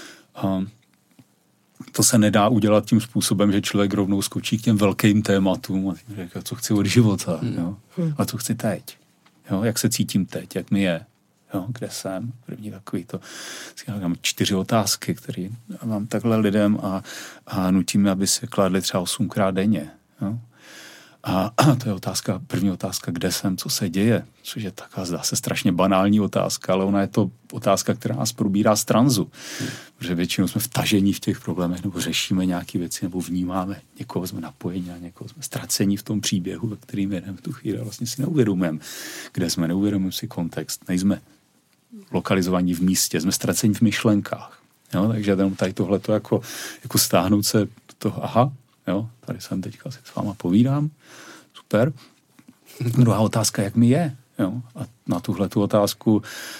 To se nedá udělat tím způsobem, že člověk rovnou skočí k těm velkým tématům a říká, co chci od života, jo? A co chci teď, jo? Jak se cítím teď, jak mi je, jo? Kde jsem, první takový to, mám 4 otázky, které mám takhle lidem a nutím, aby se kladli třeba 8krát denně, jo? A to je první otázka, kde jsem, co se děje, což je taková, zdá se, strašně banální otázka, ale ona je to otázka, která nás probírá z tranzu. Protože většinou jsme vtažení v těch problémech, nebo řešíme nějaké věci, nebo vnímáme, někoho jsme napojeni a někoho jsme ztraceni v tom příběhu, ve kterým jedeme v tu chvíli. Vlastně si neuvědomujeme, kde jsme, neuvědomujeme si kontext, nejsme lokalizovaní v místě, jsme ztraceni v myšlenkách. Jo? Takže tady tohleto jako stáhnout se do toho, aha, jo, tady jsem teďka si s váma povídám, super. Druhá otázka, jak mi je, jo? A na tuhletu otázku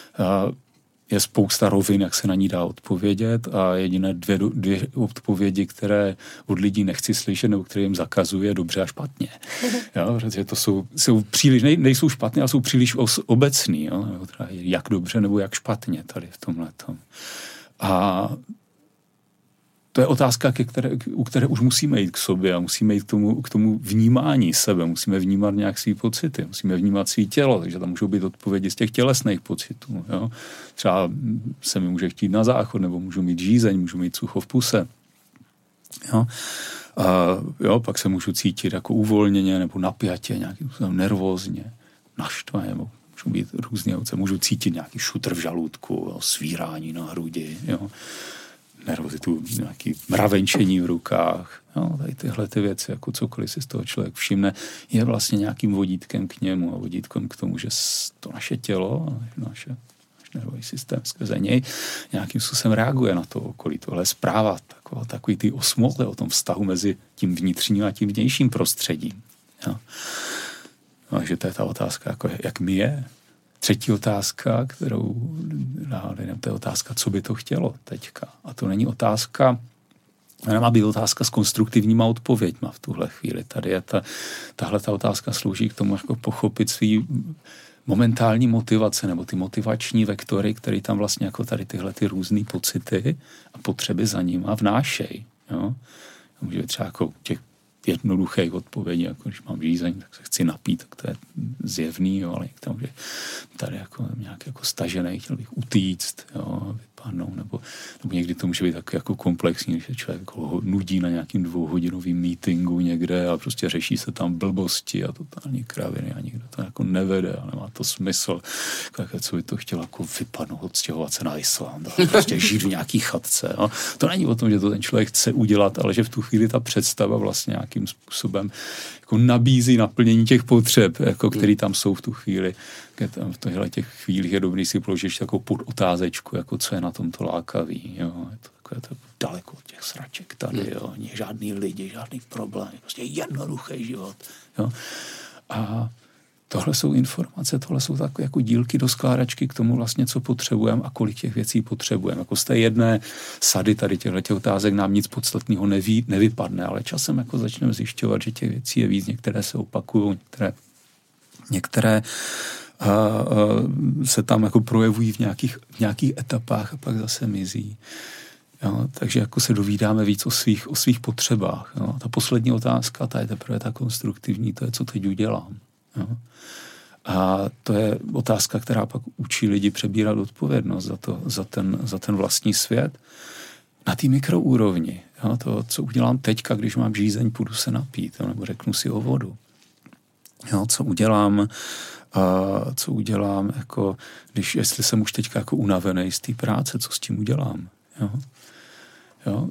je spousta rovin, jak se na ní dá odpovědět a jediné dvě odpovědi, které od lidí nechci slyšet nebo které jim zakazuje dobře a špatně. Jo? Protože to jsou příliš, nejsou špatné, ale jsou příliš obecný. Jo? Nebo teda jak dobře nebo jak špatně tady v tomhletom. A to je otázka, u které už musíme jít k sobě a musíme jít k tomu vnímání sebe. Musíme vnímat nějak svý pocity, musíme vnímat svý tělo, takže tam můžou být odpovědi z těch tělesných pocitů. Jo? Třeba se mi může chtít na záchod, nebo můžu mít žízeň, můžu mít sucho v puse. Jo? A pak se můžu cítit jako uvolněně nebo napjatě, nějakým nervózně, naštvaně, nebo můžou být různé emoce. Můžu cítit nějaký šutr v žaludku, jo? Svírání na hrudi, jo? Nervozitu, nějaký mravenčení v rukách. No, tady tyhle ty věci, jako cokoliv si z toho člověk všimne, je vlastně nějakým vodítkem k němu a vodítkem k tomu, že to naše tělo, náš nervový systém skrze něj nějakým způsobem reaguje na to okolí. Tohle je zpráva, takový ty osmoty o tom vztahu mezi tím vnitřním a tím vnějším prostředím. Jo. Takže to je ta otázka, jako jak mi je. Třetí otázka, kterou dám, to je otázka, co by to chtělo teďka. A to není otázka, nemá být otázka s konstruktivníma odpověďma v tuhle chvíli. Tady je tahle otázka slouží k tomu, jako pochopit svý momentální motivace nebo ty motivační vektory, které tam vlastně jako tady tyhle ty různý pocity a potřeby za nima vnášejí. Jo? Může být třeba jako těch jednoduchých odpovědí, jako když mám žízeň, tak se chci napít, tak to je zjevný, jo, ale tam, že tady jako nějak jako stažený, chtěl bych utíct, jo, vypadnout, nebo někdy to může být tak jako komplexní, že člověk jako nudí na nějakým 2hodinovým meetingu někde a prostě řeší se tam blbosti a totální kraviny a nikdo to jako nevede a nemá to smysl. Jako, co by to chtělo jako vypadnout, odstěhovat se na Island a prostě žít v nějaký chatce. Jo. To není o tom, že to ten člověk chce udělat, ale že v tu chvíli ta představa vlastně nějakým způsobem jako nabízí naplnění těch potřeb, jako který tam jsou v tu chvíli. V těchto chvílích je dobrý si položit takovou podotázečku, jako co je na tomto lákavý. Jo. Je to takové to daleko od těch sraček tady, jo. Žádný lidi, žádný problém, prostě jednoduchý život. Jo. A tohle jsou informace, tohle jsou takové jako dílky do skládačky k tomu vlastně, co potřebujeme a kolik těch věcí potřebujeme. Jako z té jedné sady tady těchto otázek nám nic podstatného nevypadne, ale časem jako začneme zjišťovat, že těch věcí je víc, některé se opakují, některé se tam jako projevují v nějakých etapách a pak zase mizí. Jo, takže jako se dovídáme víc o svých potřebách. Jo. Ta poslední otázka, ta je teprve ta konstruktivní, to je, co teď udělám. Jo. A to je otázka, která pak učí lidi přebírat odpovědnost za ten vlastní svět na té mikroúrovni. Jo. To, co udělám teďka, když mám žízeň, půjdu se napít, jo, nebo řeknu si o vodu. Jo, co udělám, jako, jestli jsem už teďka jako unavený z té práce, co s tím udělám. Jo,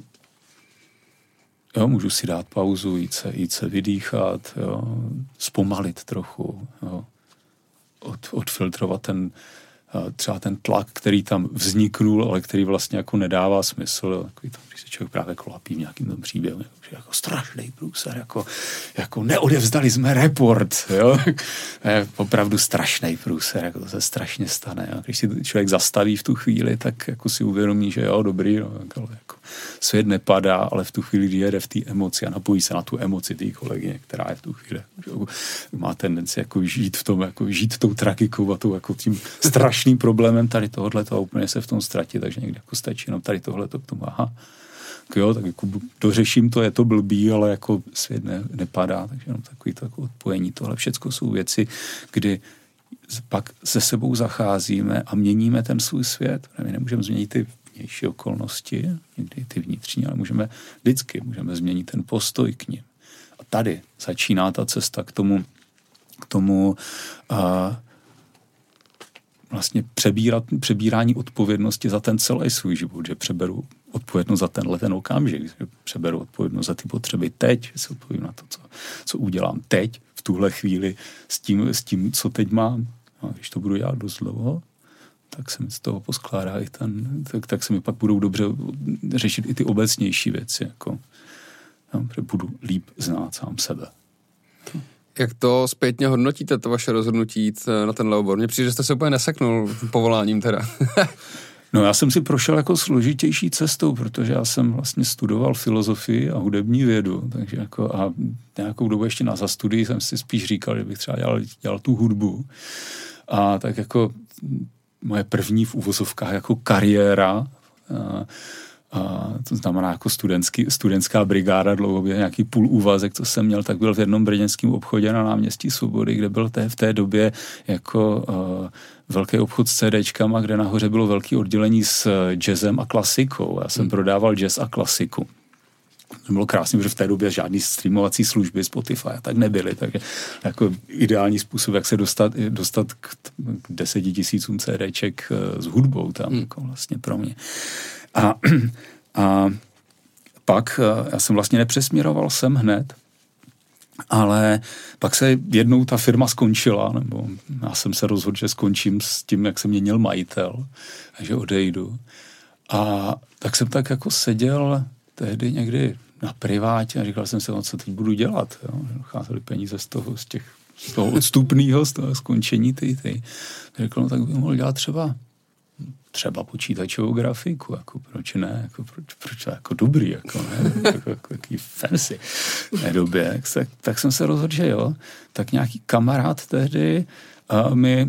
můžu si dát pauzu, jít se vydýchat, jo, zpomalit trochu, jo, odfiltrovat třeba ten tlak, který tam vzniknul, ale který vlastně jako nedává smysl, když se člověk právě klapí v nějakým tom příběhu, jako strašný průser, jako neodevzdali jsme report, jo, je opravdu strašný průser, jako to se strašně stane, jo. Když si člověk zastaví v tu chvíli, tak jako si uvědomí, že jo, dobrý, no, jako svět nepadá, ale v tu chvíli, kdy jede v té emoci a napojí se na tu emoci té kolegyně, která je v tu chvíli, jako, má tendenci jako žít tou tragikou a tou jako tím strašným problémem tady tohoto a úplně se v tom ztratit, takže někdy jako stačí jenom tady tohleto k tomu, aha, jo, tak jako dořeším to, je to blbý, ale jako svět nepadá, takže jenom takový to jako odpojení, tohle všecko jsou věci, kdy pak se sebou zacházíme a měníme ten svůj svět. My nemůžeme změnit ty vnější okolnosti, někdy ty vnitřní, ale můžeme změnit ten postoj k nim. A tady začíná ta cesta k tomu vlastně přebírání odpovědnosti za ten celý svůj život, že přeberu odpovědnost za ten okamžik, že přeberu odpovědnost za ty potřeby teď, že se odpovím na to, co udělám teď, v tuhle chvíli s tím, co teď mám. A když to budu dělat dost dlouho, tak se mi z toho poskládá i tak se mi pak budou dobře řešit i ty obecnější věci, jako že budu líp znát sám sebe. Jak to zpětně hodnotíte, to vaše rozhodnutí jít na tenhle obor? Mně přijde, že jste se úplně neseknul povoláním teda. No já jsem si prošel jako složitější cestou, protože já jsem vlastně studoval filozofii a hudební vědu, takže jako a nějakou dobu ještě za studii jsem si spíš říkal, že bych třeba dělal tu hudbu. A tak jako moje první v uvozovkách jako kariéra, to znamená jako studentská brigáda, dlouhodobě nějaký půl úvazek, co jsem měl, tak byl v jednom brněnském obchodě na náměstí Svobody, kde byl v té době jako velký obchod s CDčkama, kde nahoře bylo velké oddělení s jazzem a klasikou. Já jsem prodával jazz a klasiku. To bylo krásné, protože v té době žádný streamovací služby Spotify a tak nebyly, takže jako ideální způsob, jak se dostat k 10 000 CDček s hudbou tam, jako vlastně pro mě. A pak já jsem vlastně nepřesměroval sem hned, ale pak se jednou ta firma skončila, nebo já jsem se rozhodl, že skončím s tím, jak se měnil majitel, a že odejdu. A tak jsem tak jako seděl tehdy někdy na privátě a říkal jsem si, co teď budu dělat. Docházely peníze z toho odstupného, z toho skončení ty. Řekl, no tak bych mohl dělat třeba počítačovou grafiku, jako proč ne, jako proč jako dobrý, jako ne, jako takový fancy v té době. Tak jsem se rozhodl, že jo. Tak nějaký kamarád tehdy mi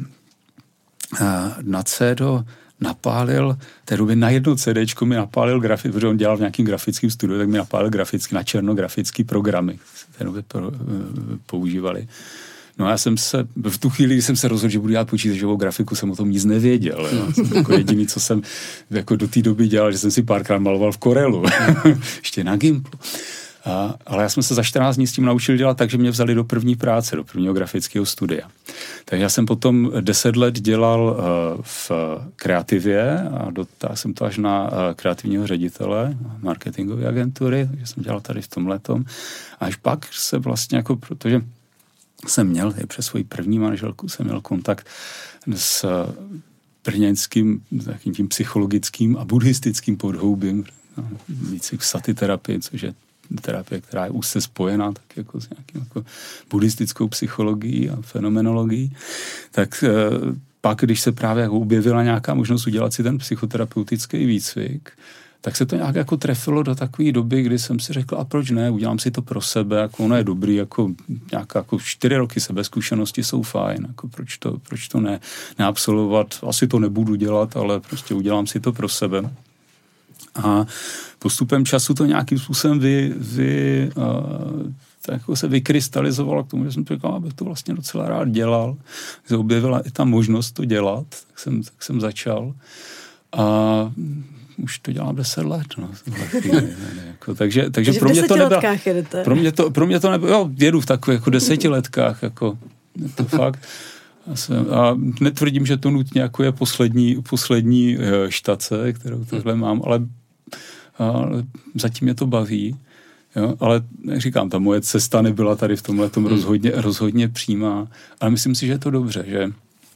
na CDO napálil, té době na jedno CDčko mi napálil grafiku, protože on dělal v nějakým grafickým studiu, tak mi napálil na černo grafický programy, které používali. No a já jsem se, v tu chvíli, kdy jsem se rozhodl, že budu dělat počítačovou grafiku, jsem o tom nic nevěděl. Jako jediný, co jsem jako do té doby dělal, že jsem si párkrát maloval v Corelu, ještě na Gimplu. Ale já jsem se za 14 dní s tím naučil dělat tak, že mě vzali do první práce, do prvního grafického studia. Takže já jsem potom 10 let dělal v kreativě a dotáhl jsem to až na kreativního ředitele marketingové agentury, takže jsem dělal tady v tomhletom. A až pak se vlastně jako, protože jsem měl, přes svoji první manželku jsem měl kontakt s brněnským takým tím psychologickým a buddhistickým podhoubím, více k sati terapii, což je terapie, která je úzce spojená tak jako s nějakým jako buddhistickou psychologií a fenomenologií, tak pak, když se právě jako objevila nějaká možnost udělat si ten psychoterapeutický výcvik, tak se to nějak jako trefilo do takové doby, kdy jsem si řekl, a proč ne, udělám si to pro sebe, jako ono je dobrý, jako nějaká jako 4 roky sebezkušenosti jsou fajn, jako proč to neabsolvovat, asi to nebudu dělat, ale prostě udělám si to pro sebe. A postupem času to nějakým způsobem tak jako se vykrystalizovalo k tomu, že jsem říkal, abych to vlastně docela rád dělal. Se objevila i ta možnost to dělat, tak jsem začal. A už to dělám 10 let, no. Takže pro mě to nebylo. Pro mě to nebylo, jo, jedu v takových jako 10letkách, jako to fakt. A netvrdím, že to nutně jako je poslední štace, kterou tohle mám, ale zatím mě to baví. Jo? Ale jak říkám, ta moje cesta nebyla tady v tomhletom rozhodně přímá, ale myslím si, že je to dobře, že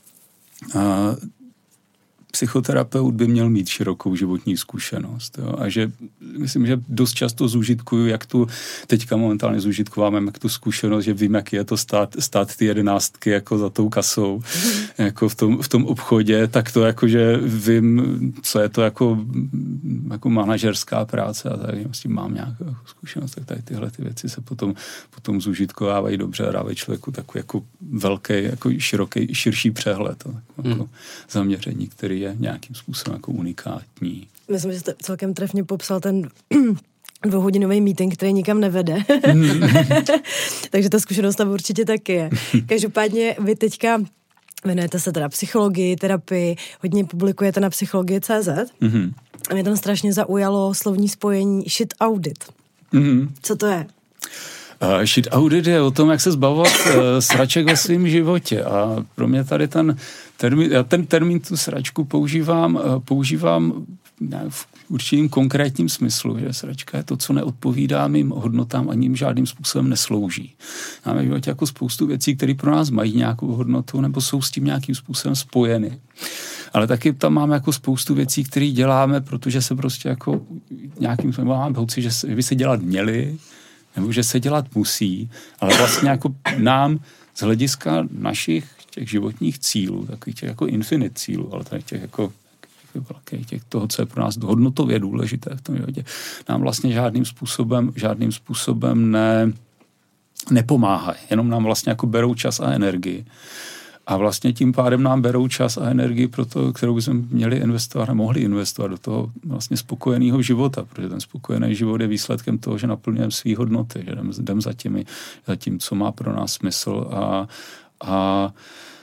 psychoterapeut by měl mít širokou životní zkušenost. Jo? A že myslím, že dost často zúžitkuju, jak tu teďka momentálně zúžitkovám, jak tu zkušenost, že vím, jak je to stát ty 11 jako za tou kasou, jako v tom obchodě, tak to jako, že vím, co je to jako manažerská práce a tak, s tím mám nějakou zkušenost, tak tady tyhle ty věci se potom zúžitkovávají dobře a dávají člověku takový jako velký, jako širší přehled, jako zaměření, který je nějakým způsobem jako unikátní. Myslím, že jste celkem trefně popsal ten 2hodinový meeting, který nikam nevede. Takže ta zkušenost tam určitě taky je. Každopádně vy teďka věnujete se teda psychologii, terapii, hodně publikujete na psychologii.cz. A mě tam strašně zaujalo slovní spojení shit audit. Co to je? Shit audit je o tom, jak se zbavovat sraček ve svém životě. A pro mě tady ten termín tu sračku používám v určitým konkrétním smyslu, že sračka je to, co neodpovídá mým hodnotám a ním žádným způsobem neslouží. Máme v životě jako spoustu věcí, které pro nás mají nějakou hodnotu nebo jsou s tím nějakým způsobem spojeny. Ale taky tam máme jako spoustu věcí, které děláme, protože se prostě jako nějakým způsobem máme pocit, že by se dělat měli, nebo že se dělat musí, ale vlastně jako nám z hlediska našich těch životních cílů, takových těch jako infinite cílů, ale tady těch jako těch toho, co je pro nás hodnotově důležité v tom životě, nám vlastně žádným způsobem nepomáhají. Jenom nám vlastně jako berou čas a energii. A vlastně tím pádem nám berou čas a energii pro to, kterou bychom měli investovat a mohli investovat do toho vlastně spokojeného života, protože ten spokojený život je výsledkem toho, že naplňujeme svý hodnoty, že jdem za tím, co má pro nás smysl a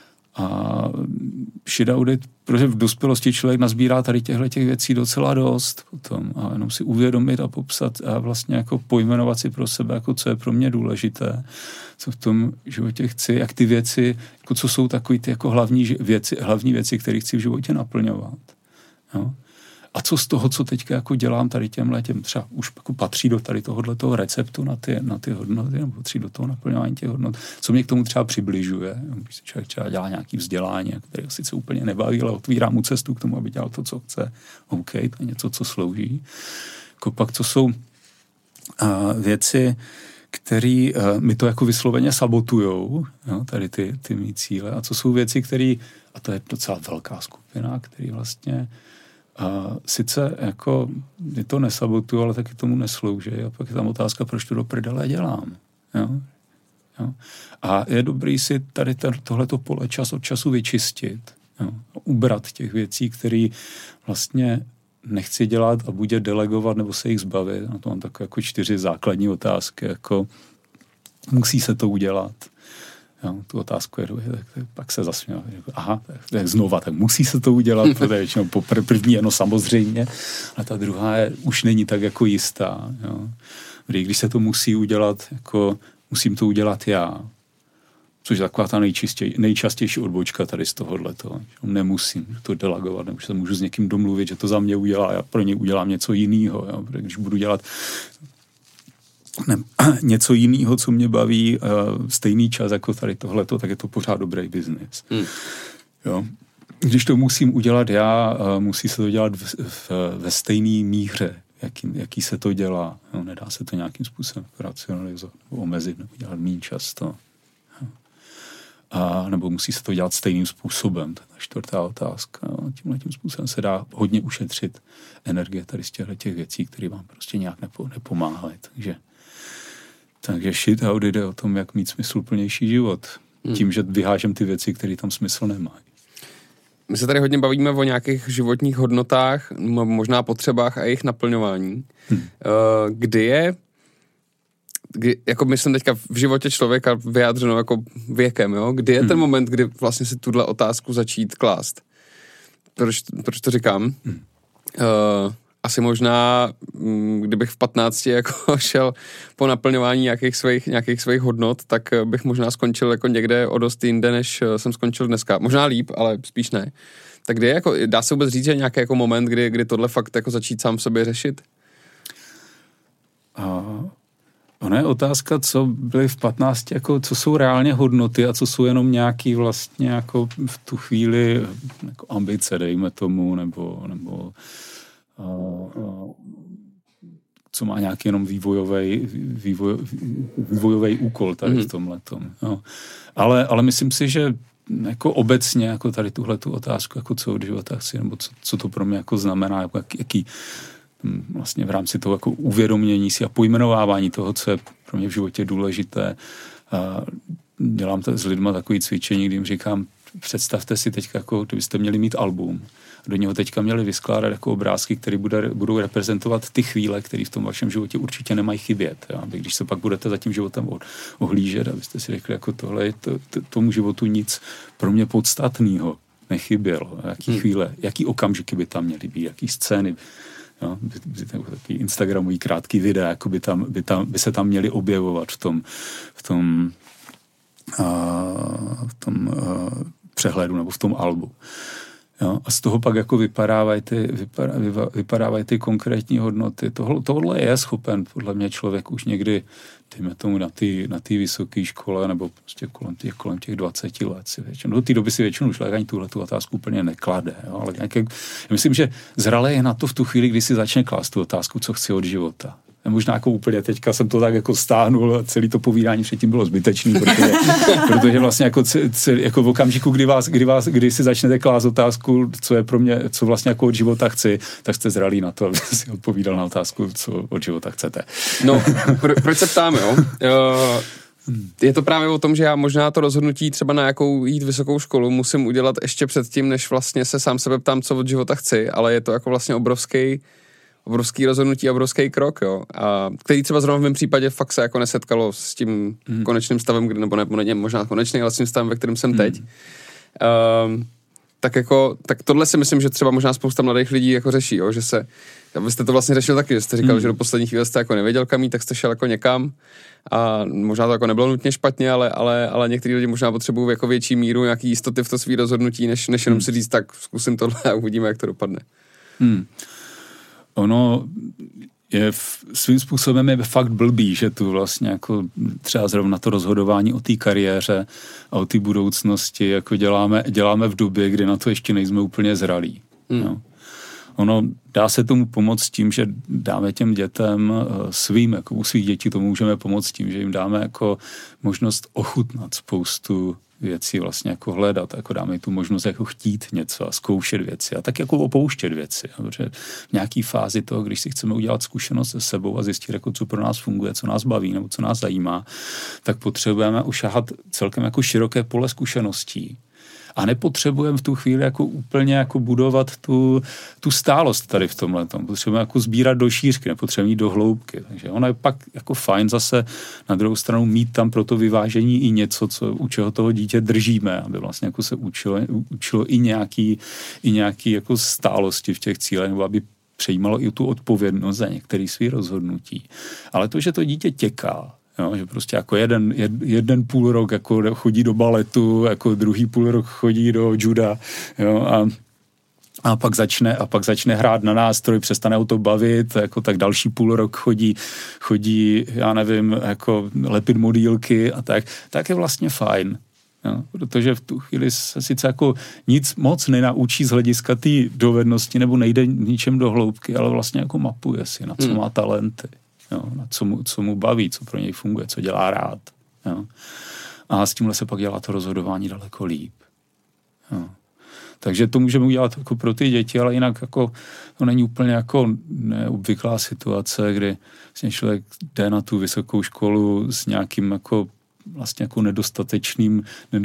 shit audit, protože v dospělosti člověk nazbírá tady těch věcí docela dost potom a jenom si uvědomit a popsat a vlastně jako pojmenovat si pro sebe, jako co je pro mě důležité, co v tom životě chci, jak ty věci, jako co jsou takový ty jako hlavní věci, které chci v životě naplňovat. Jo? A co z toho, co teďka jako dělám tady těm třeba už jako patří do tady tohoto receptu na ty hodnoty, nebo patří do toho naplňování těch hodnot, co mě k tomu třeba přibližuje. Když se člověk třeba dělá nějaký vzdělání, které sice úplně nebaví, ale otvírá mu cestu k tomu, aby dělal to, co chce. OK, to je něco, co slouží. Jako pak, co jsou věci, které mi to jako vysloveně sabotujou, jo, tady ty mý cíle, a co jsou věci, které, a to je docela velká skupina, který vlastně sice jako je to nesabotuju, ale taky tomu neslouží. A pak je tam otázka, proč to do prdele dělám. Jo? Jo? A je dobrý si tady tohleto pole čas od času vyčistit. Jo? Ubrat těch věcí, které vlastně nechci dělat a buď je delegovat nebo se jich zbavit. Na to mám takové jako 4 základní otázky. Jako musí se to udělat. Jo, tu otázku jedu, tak pak se zasměl. Aha, tak znova, tak musí se to udělat, protože většinou po první jenom samozřejmě, a ta druhá už není tak jako jistá. Jo. Když se to musí udělat, jako musím to udělat já, což je taková ta nejčastější odbočka tady z tohohleto. Nemusím to delegovat, nebo se můžu s někým domluvit, že to za mě udělá, já pro ně udělám něco jiného. Když budu dělat něco jiného, co mě baví, stejný čas jako tady tohleto, tak je to pořád dobrý biznis. Jo. Když to musím udělat já, musí se to dělat ve stejné míře, jaký se to dělá. Jo. Nedá se to nějakým způsobem racionalizovat nebo omezit, nebo dělat méně často. Nebo musí se to dělat stejným způsobem. To je 4. otázka. Tímhletím způsobem se dá hodně ušetřit energie tady z těch věcí, které vám prostě nějak nepomáhají. Takže shit audit jde o tom, jak mít smysluplnější život. Tím, že vyhážem ty věci, které tam smysl nemají. My se tady hodně bavíme o nějakých životních hodnotách, možná potřebách a jejich naplňování. Kdy jako myslím teďka v životě člověka vyjádřeno jako věkem, jo? Kdy je ten moment, kdy vlastně si tuhle otázku začít klást? Proč to říkám? Asi možná, kdybych v 15 jako šel po naplňování nějakých svých hodnot, tak bych možná skončil jako někde o dost jinde, než jsem skončil dneska. Možná líp, ale spíš ne. Tak kdy jako, dá se vůbec říct, že nějaký jako moment, kdy tohle fakt jako začít sám v sobě řešit? Ono je otázka, co byly v 15, jako co jsou reálně hodnoty a co jsou jenom nějaký vlastně jako v tu chvíli jako ambice, dejme tomu, nebo co má nějaký jenom vývojový úkol tady v tomhletom. Jo. Ale myslím si, že jako obecně jako tady tuhletu otázku, jako co od života chci, nebo co to pro mě jako znamená, jako jaký vlastně v rámci toho jako uvědomění si a pojmenovávání toho, co je pro mě v životě důležité. Dělám s lidma takový cvičení, kdy jim říkám, představte si teďka, jako kdybyste měli mít album. Do něho teďka měli vyskládat jako obrázky, které budou reprezentovat ty chvíle, které v tom vašem životě určitě nemají chybět. Jo? Když se pak budete za tím životem ohlížet, abyste si řekli, jako tohle je tomu životu nic pro mě podstatného nechybělo. Jaký chvíle, jaký okamžiky by tam měly být, jaký scény Jo? Takový instagramový krátký videa, jako by se tam měly objevovat v tom přehledu nebo v tom albu. Jo? A z toho pak jako vypadávají ty konkrétní hodnoty. Tohle je schopen podle mě člověk už někdy, dejme tomu na té vysoké škole nebo prostě kolem těch 20 let. Do té doby si většinou člověk ani tu otázku úplně neklade. Jo? Ale myslím, že zralé je na to v tu chvíli, kdy si začne klást tu otázku, co chci od života. Možná jako úplně teďka jsem to tak jako stáhnul a celé to povídání předtím bylo zbytečný, protože vlastně jako v okamžiku, kdy si začnete klást otázku, co je pro mě, co vlastně jako od života chci, tak jste zralí na to, aby si odpovídal na otázku, co od života chcete. No, proč se ptáme, jo? Je to právě o tom, že já možná to rozhodnutí třeba na jakou jít vysokou školu musím udělat ještě předtím, než vlastně se sám sebe ptám, co od života chci, ale je to jako vlastně obrovský rozhodnutí, obrovský krok, jo, a který třeba zrovna v mém případě fakt se jako nesetkalo s tím konečným stavem, nebo ne, možná konečný, ale s tím stavem, ve kterém jsem teď. Tak tohle si myslím, že třeba možná spousta mladých lidí jako řeší, jo, že vy jste to vlastně řešil taky, že jste říkal, že do poslední chvíle jste jako nevěděl kam jít, tak jste šel jako někam a možná to jako nebylo nutně špatně, ale některý lidi možná potřebují jako větší míru nějaký jistoty v to svý rozhodnutí, než jenom si říct, tak zkusím tohle a uvidíme, jak to dopadne. Ono je svým způsobem je fakt blbý, že tu vlastně jako třeba zrovna to rozhodování o té kariéře a o té budoucnosti jako děláme v době, kdy na to ještě nejsme úplně zralí. No. Ono dá se tomu pomoct tím, že dáme těm dětem jako u svých dětí to můžeme pomoct tím, že jim dáme jako možnost ochutnat spoustu věcí vlastně jako hledat, jako dáme tu možnost jako chtít něco a zkoušet věci a tak jako opouštět věci. Protože v nějaký fázi toho, když si chceme udělat zkušenost se sebou a zjistit, jako co pro nás funguje, co nás baví nebo co nás zajímá, tak potřebujeme ušahat celkem jako široké pole zkušeností. A nepotřebujeme v tu chvíli jako úplně jako budovat tu stálost tady v tomhle. Potřebujeme jako sbírat do šířky, nepotřebujeme jít do hloubky. Takže ono je pak jako fajn zase na druhou stranu mít tam pro to vyvážení i něco, u čeho toho dítě držíme, aby vlastně jako se učilo i nějaký jako stálosti v těch cílech, nebo aby přejímalo i tu odpovědnost za některé svý rozhodnutí. Ale to, že to dítě těká, jo, že prostě jako jeden půl rok jako chodí do baletu, jako druhý půl rok chodí do juda, jo, a pak začne hrát na nástroj, přestane ho to bavit, jako tak další půl rok chodí, já nevím, jako lepit modýlky a tak je vlastně fajn. Jo, protože v tu chvíli se sice jako nic moc nenaučí z hlediska té dovednosti, nebo nejde ničem do hloubky, ale vlastně jako mapuje si, na co má talenty. Jo, na co mu baví, co pro něj funguje, co dělá rád. Jo. A s tímhle se pak dělá to rozhodování daleko líp. Jo. Takže to můžeme udělat jako pro ty děti, ale jinak jako to není úplně jako neobvyklá situace, kdy vlastně člověk jde na tu vysokou školu s nějakým jako vlastně jako nedostatečným,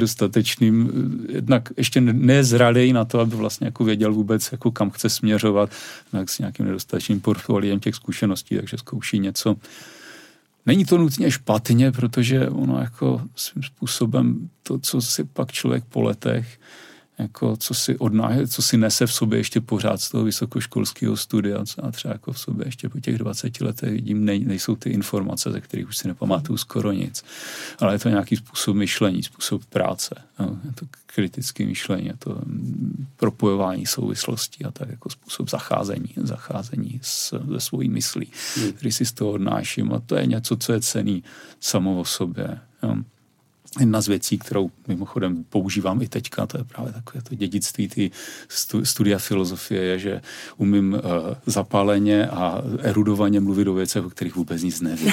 jednak ještě nezralej na to, aby vlastně jako věděl vůbec, jako kam chce směřovat, tak s nějakým nedostatečným portfoliem těch zkušeností, takže zkouší něco. Není to nutně špatně, protože ono jako svým způsobem to, co si pak člověk po letech jako co si nese v sobě ještě pořád z toho vysokoškolského studia a třeba jako v sobě ještě po těch 20 letech vidím, nejsou ty informace, ze kterých už si nepamatuju skoro nic, ale je to nějaký způsob myšlení, způsob práce, no, je to kritické myšlení, je to propojování souvislostí a tak jako způsob zacházení se svojí myslí, který si z toho odnáším a to je něco, co je cenný samo o sobě. Jo. Jedna z věcí, kterou mimochodem používám i teďka, to je právě takové to dědictví ty studia filozofie, je, že umím zapáleně a erudovaně mluvit o věcech, o kterých vůbec nic nevím.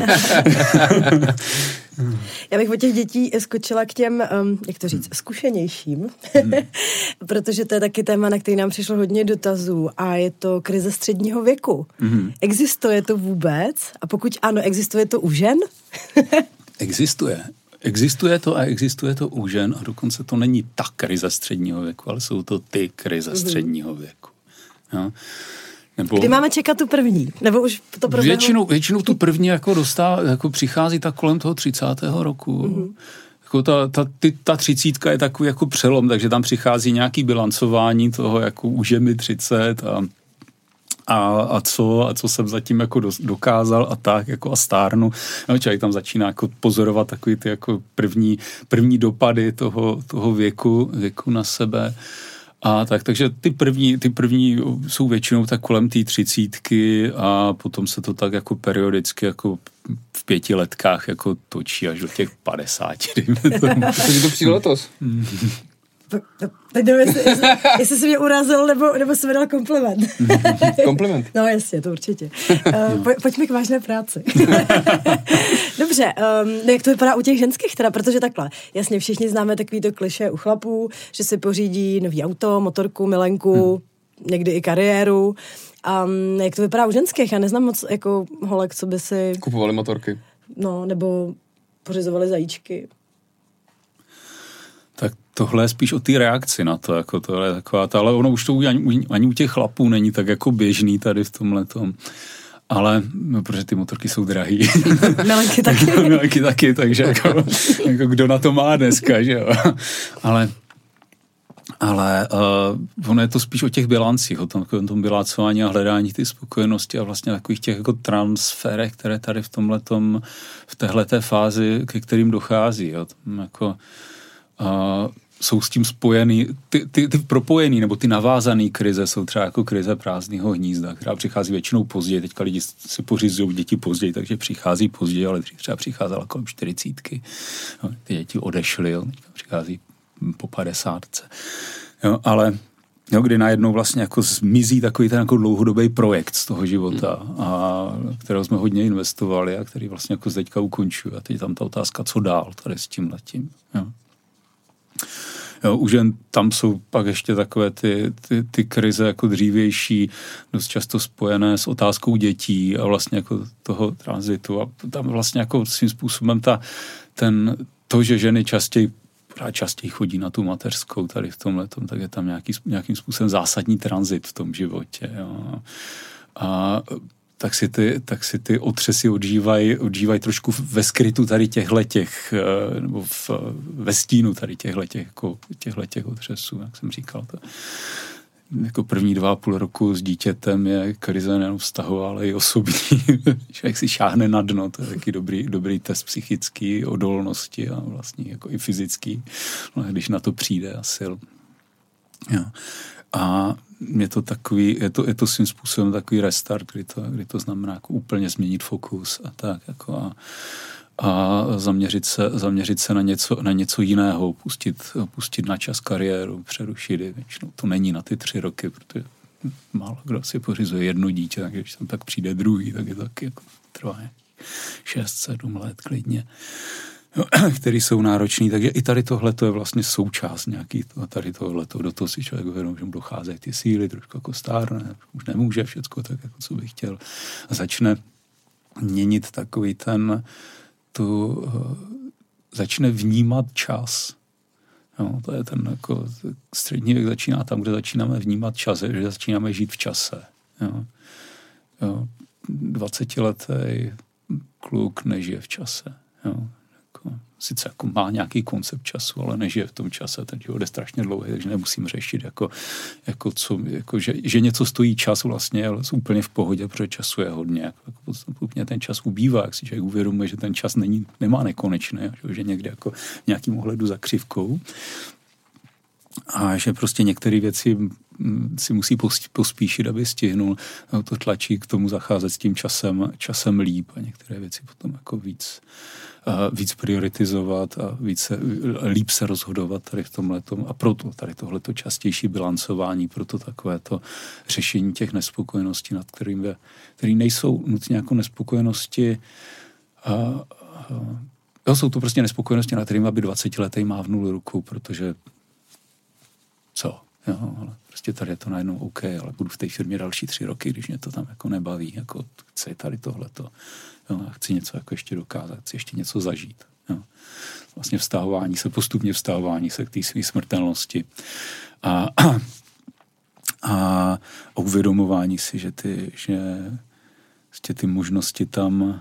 Já bych od těch dětí skočila k těm, jak to říct, zkušenějším, protože to je taky téma, na který nám přišlo hodně dotazů a je to krize středního věku. Existuje to vůbec? A pokud ano, existuje to u žen? Existuje. Existuje to u žen a dokonce to není ta krize středního věku, ale jsou to ty krize středního věku. Ja? Nebo kdy máme čekat tu první? Nebo už to proběhlo? Většinou tu první jako přichází tak kolem toho 30. roku. Jako ta 30 je takový jako přelom, takže tam přichází nějaký bilancování toho, jako už je mi 30 a co jsem zatím jako dokázal a tak jako a stárnu. No, člověk tam začíná jako pozorovat takový ty jako první dopady toho věku na sebe. A takže ty první jsou většinou tak kolem té 30 a potom se to tak jako periodicky jako v 5 letkách jako točí až do těch 50. Takže to přijde letos. Teď nevím, jestli jsi mě urazil, nebo jsi mi dal kompliment. Kompliment. No jasně, to určitě. Pojďme k vážné práci. Dobře, jak to vypadá u těch ženských teda, protože takhle, jasně, všichni známe takový to klišé u chlapů, že si pořídí nový auto, motorku, milenku, někdy i kariéru. Jak to vypadá u ženských? Já neznám moc jako holek, co by si... Kupovali motorky. No, nebo pořizovali zajíčky. Tak tohle je spíš o té reakci na to, jako tohle je taková, ale ono už to ani u těch chlapů není tak jako běžný tady v tomhletom. Ale, protože ty motorky jsou drahý. Milenky taky. Milenky taky, takže jako kdo na to má dneska, že jo. Ale ono je to spíš o těch bilancích, o tom bilancování a hledání ty spokojenosti a vlastně takových těch jako transferech, které tady v téhleté fázi, ke kterým dochází. Jo. Jako, jsou s tím spojený, ty propojený nebo ty navázaný krize jsou třeba jako krize prázdného hnízda, která přichází většinou později. Teďka lidi si pořizují děti později, takže přichází později, ale třeba přicházela kolem 40. No, ty děti odešly, jo, přichází po 50. Jo, ale kdy najednou vlastně jako zmizí takový ten jako dlouhodobý projekt z toho života, a kterého jsme hodně investovali a který vlastně jako teďka ukončuje. A teď tam ta otázka, co dál tady s tímhletím. Jo, už jen tam jsou pak ještě takové ty krize jako dřívější, dost často spojené s otázkou dětí a vlastně jako toho transitu. A tam vlastně jako svým způsobem to, že ženy častěji chodí na tu mateřskou tady v tomhletom, tak je tam nějakým způsobem zásadní tranzit v tom životě. Jo. A tak si ty otřesy odžívají trošku ve skrytu tady těchhletěch, nebo ve stínu tady těchhletěch otřesů, jak jsem říkal. To, jako první 2,5 roku s dítětem je krize nejen vztahová, ale i osobní. Člověk si šáhne na dno, to je taky dobrý test psychický odolnosti a vlastně jako i fyzický, když na to přijde a sil. Jo. A je to takový, je to svým způsobem takový restart, kdy to znamená jako úplně změnit fokus a tak jako a zaměřit se na něco jiného, pustit na čas kariéru, přerušit je. Většinou to není na ty 3 roky, protože málo kdo si pořizuje jedno dítě, takže když tam pak přijde druhý, tak je to taky jako trvá 6-7 let klidně, který jsou náročný, takže i tady tohleto je vlastně součást nějaký tady tohleto, do toho si člověk uvědomí, že mu docházejí ty síly, trošku jako stárne, už nemůže všecko tak, jako co by chtěl. A začne měnit takový začne vnímat čas. No, to je ten jako střední věk začíná tam, kde začínáme vnímat čas, že začínáme žít v čase. Jo. 20letý kluk nežije v čase. Jo. Sice jako má nějaký koncept času, ale nežije v tom čase, ten život je strašně dlouhý, takže nemusím řešit, že něco stojí čas vlastně, ale jsou úplně v pohodě, protože času je hodně. Jako postupně ten čas ubývá, jak si člověk uvědomuje, že ten čas nemá nekonečné, že někde jako v nějakým ohledu za křivkou. A že prostě některé věci si musí pospíšit, aby stihnul. To tlačí k tomu zacházet s tím časem líp a některé věci potom jako víc prioritizovat a líp se rozhodovat tady v tomhletom. A proto tady tohleto častější bilancování, proto takovéto řešení těch nespokojeností, nad který nejsou nutně jako nespokojenosti. Jsou to prostě nespokojenosti, nad kterými by 20letý mávnul rukou, protože co? Jo, ale prostě tady je to najednou OK, ale budu v té firmě další 3 roky, když mě to tam jako nebaví, jako chci tady tohleto. Jo, chci něco jako ještě dokázat, chci ještě něco zažít. Jo. Vlastně postupně vztahování se k té své smrtelnosti a uvědomování si, že ty možnosti tam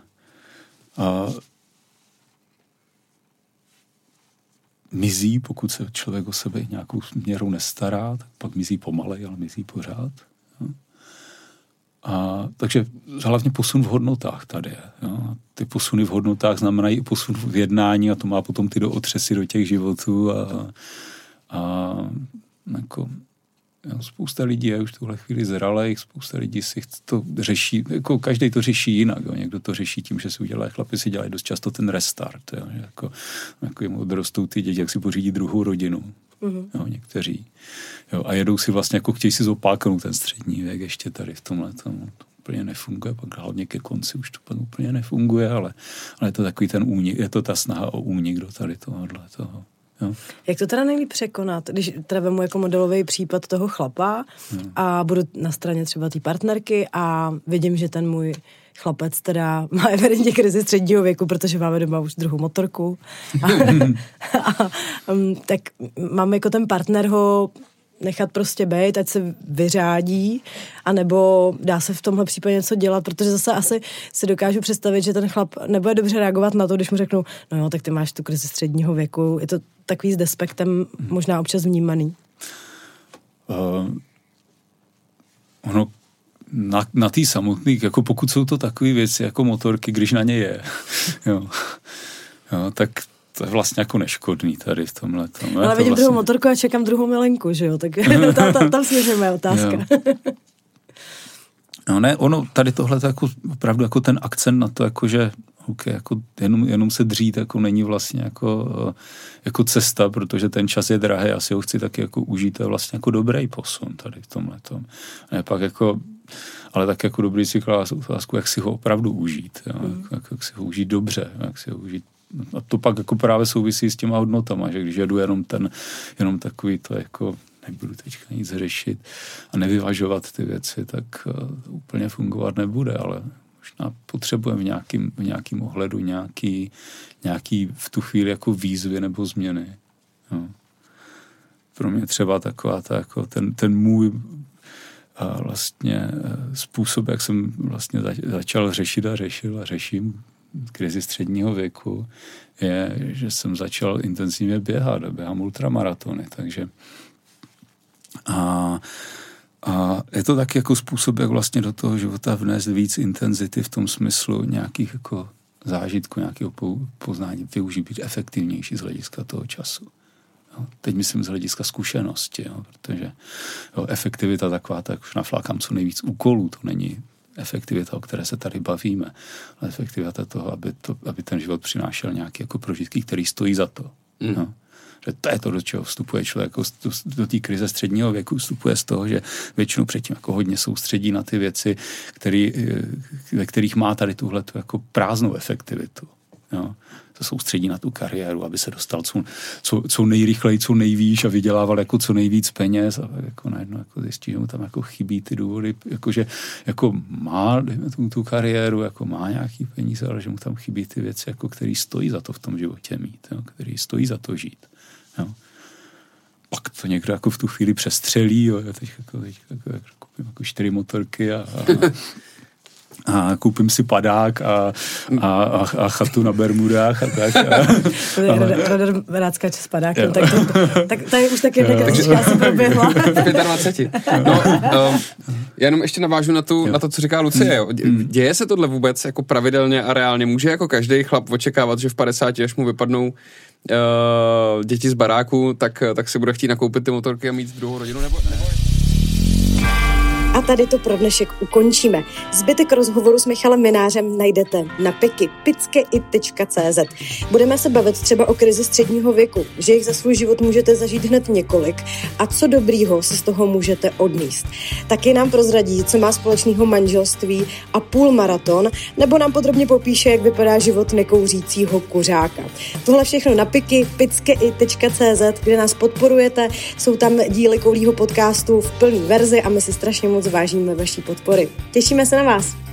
mizí, pokud se člověk o sebe nějakou měrou nestará, tak pak mizí pomalej, ale mizí pořád. Jo. A takže hlavně posun v hodnotách tady je. Jo. Ty posuny v hodnotách znamenají i posun v jednání a to má potom ty otřesy do těch životů a jako, jo, spousta lidí je už v tuhle chvíli zralých, spousta lidí si to řeší, jako každý to řeší jinak. Jo. Někdo to řeší tím, že si udělají, chlapi si dělají dost často ten restart. Jo. Jako jim odrostou ty děti, jak si pořídí druhou rodinu. Jo, někteří. Jo, a jedou si vlastně, jako chtějí si zopáknout ten střední věk ještě tady v tomhle. To úplně nefunguje, pak hlavně ke konci už to úplně nefunguje, ale je to takový ten únik, je to ta snaha o únik do tady tohohle toho. Jo. Jak to teda nejlíp překonat, když teda vemu jako modelový případ toho chlapa a budu na straně třeba té partnerky a vidím, že ten můj chlapec teda má evidentně krizi středního věku, protože máme doma už druhou motorku. Tak mám jako ten partner ho nechat prostě bejt, ať se vyřádí, anebo dá se v tomhle případě něco dělat, protože zase asi si dokážu představit, že ten chlap nebude dobře reagovat na to, když mu řeknu, no jo, tak ty máš tu krizi středního věku. Je to takový s despektem možná občas vnímaný. Ono na tý samotný, jako pokud jsou to takové věci jako motorky, když na ně je, jo, tak to je vlastně jako neškodný tady v tomhle. Ale vidím druhou motorku a čekám druhou milenku, že jo, tak tam směříme otázka. No ne, ono tady tohle to jako opravdu jako ten akcent na to, jako že okay, jako jenom se dřít jako není vlastně jako cesta, protože ten čas je drahý, asi ho chci taky jako užít, to je vlastně jako dobrý posun tady v tomhletom. Ne, pak jako, ale tak jako dobrý si klás otázku, jak si ho opravdu užít, jo? Jak si ho užít dobře, jak si ho užít. A to pak jako právě souvisí s těma hodnotama, že když jedu jenom takový to jako nebudu teďka nic řešit a nevyvažovat ty věci, tak úplně fungovat nebude, ale možná potřebujeme v nějakým ohledu nějaký v tu chvíli jako výzvy nebo změny. Jo. Pro mě třeba taková ta, jako ten můj vlastně způsob, jak jsem vlastně začal řešit a řeším krizi středního věku, je, že jsem začal intenzivně běhám ultramaratony, takže a je to taky jako způsob, jak vlastně do toho života vnést víc intenzity v tom smyslu nějakých jako zážitků, nějakého poznání, využít, být efektivnější z hlediska toho času. Jo, teď myslím z hlediska zkušenosti, jo, protože efektivita taková, tak už naflákám co nejvíc úkolů, to není efektivita, o které se tady bavíme, ale efektivita toho, aby ten život přinášel nějaké jako prožitky, které stojí za to. Jo. Že to je to, do čeho vstupuje člověk, jako do té krize středního věku vstupuje z toho, že většinou předtím jako hodně soustředí na ty věci, ve kterých má tady tuhletu jako prázdnou efektivitu. Jo. Se soustředí na tu kariéru, aby se dostal co nejrychleji, co nejvíc a vydělával jako co nejvíc peněz a jako najednou jako zjistí, že mu tam jako chybí ty důvody, jakože jako má tu kariéru, jako má nějaký peníze, ale že mu tam chybí ty věci, jako který stojí za to v tom životě mít, jo, který stojí za to žít. Jo. Pak to někdo jako v tu chvíli přestřelí, jo, já teď koupím jako 4 motorky a koupím si padák a chatu na Bermudách a tak. Radar rád skáče s padákem, tak tady už tak jedna kresíčka asi proběhla. 25. No, jenom ještě navážu na to, co říká Lucie. Jo. Děje se tohle vůbec jako pravidelně a reálně? Může jako každý chlap očekávat, že v 50, až mu vypadnou děti z baráku, tak si bude chtít nakoupit ty motorky a mít druhou rodinu? Nebo... A tady to pro dnešek ukončíme. Zbytek rozhovoru s Michalem Minářem najdete na piky.cz. Budeme se bavit třeba o krizi středního věku, že jich za svůj život můžete zažít hned několik a co dobrýho si z toho můžete odníst. Taky nám prozradí, co má společného manželství a půlmaraton, nebo nám podrobně popíše, jak vypadá život nekouřícího kuřáka. Tohle všechno na piky.cz, kde nás podporujete. Jsou tam díly Koulího podcastu v plný verzi a my si strašně moc vážíme vaší podpory. Těšíme se na vás.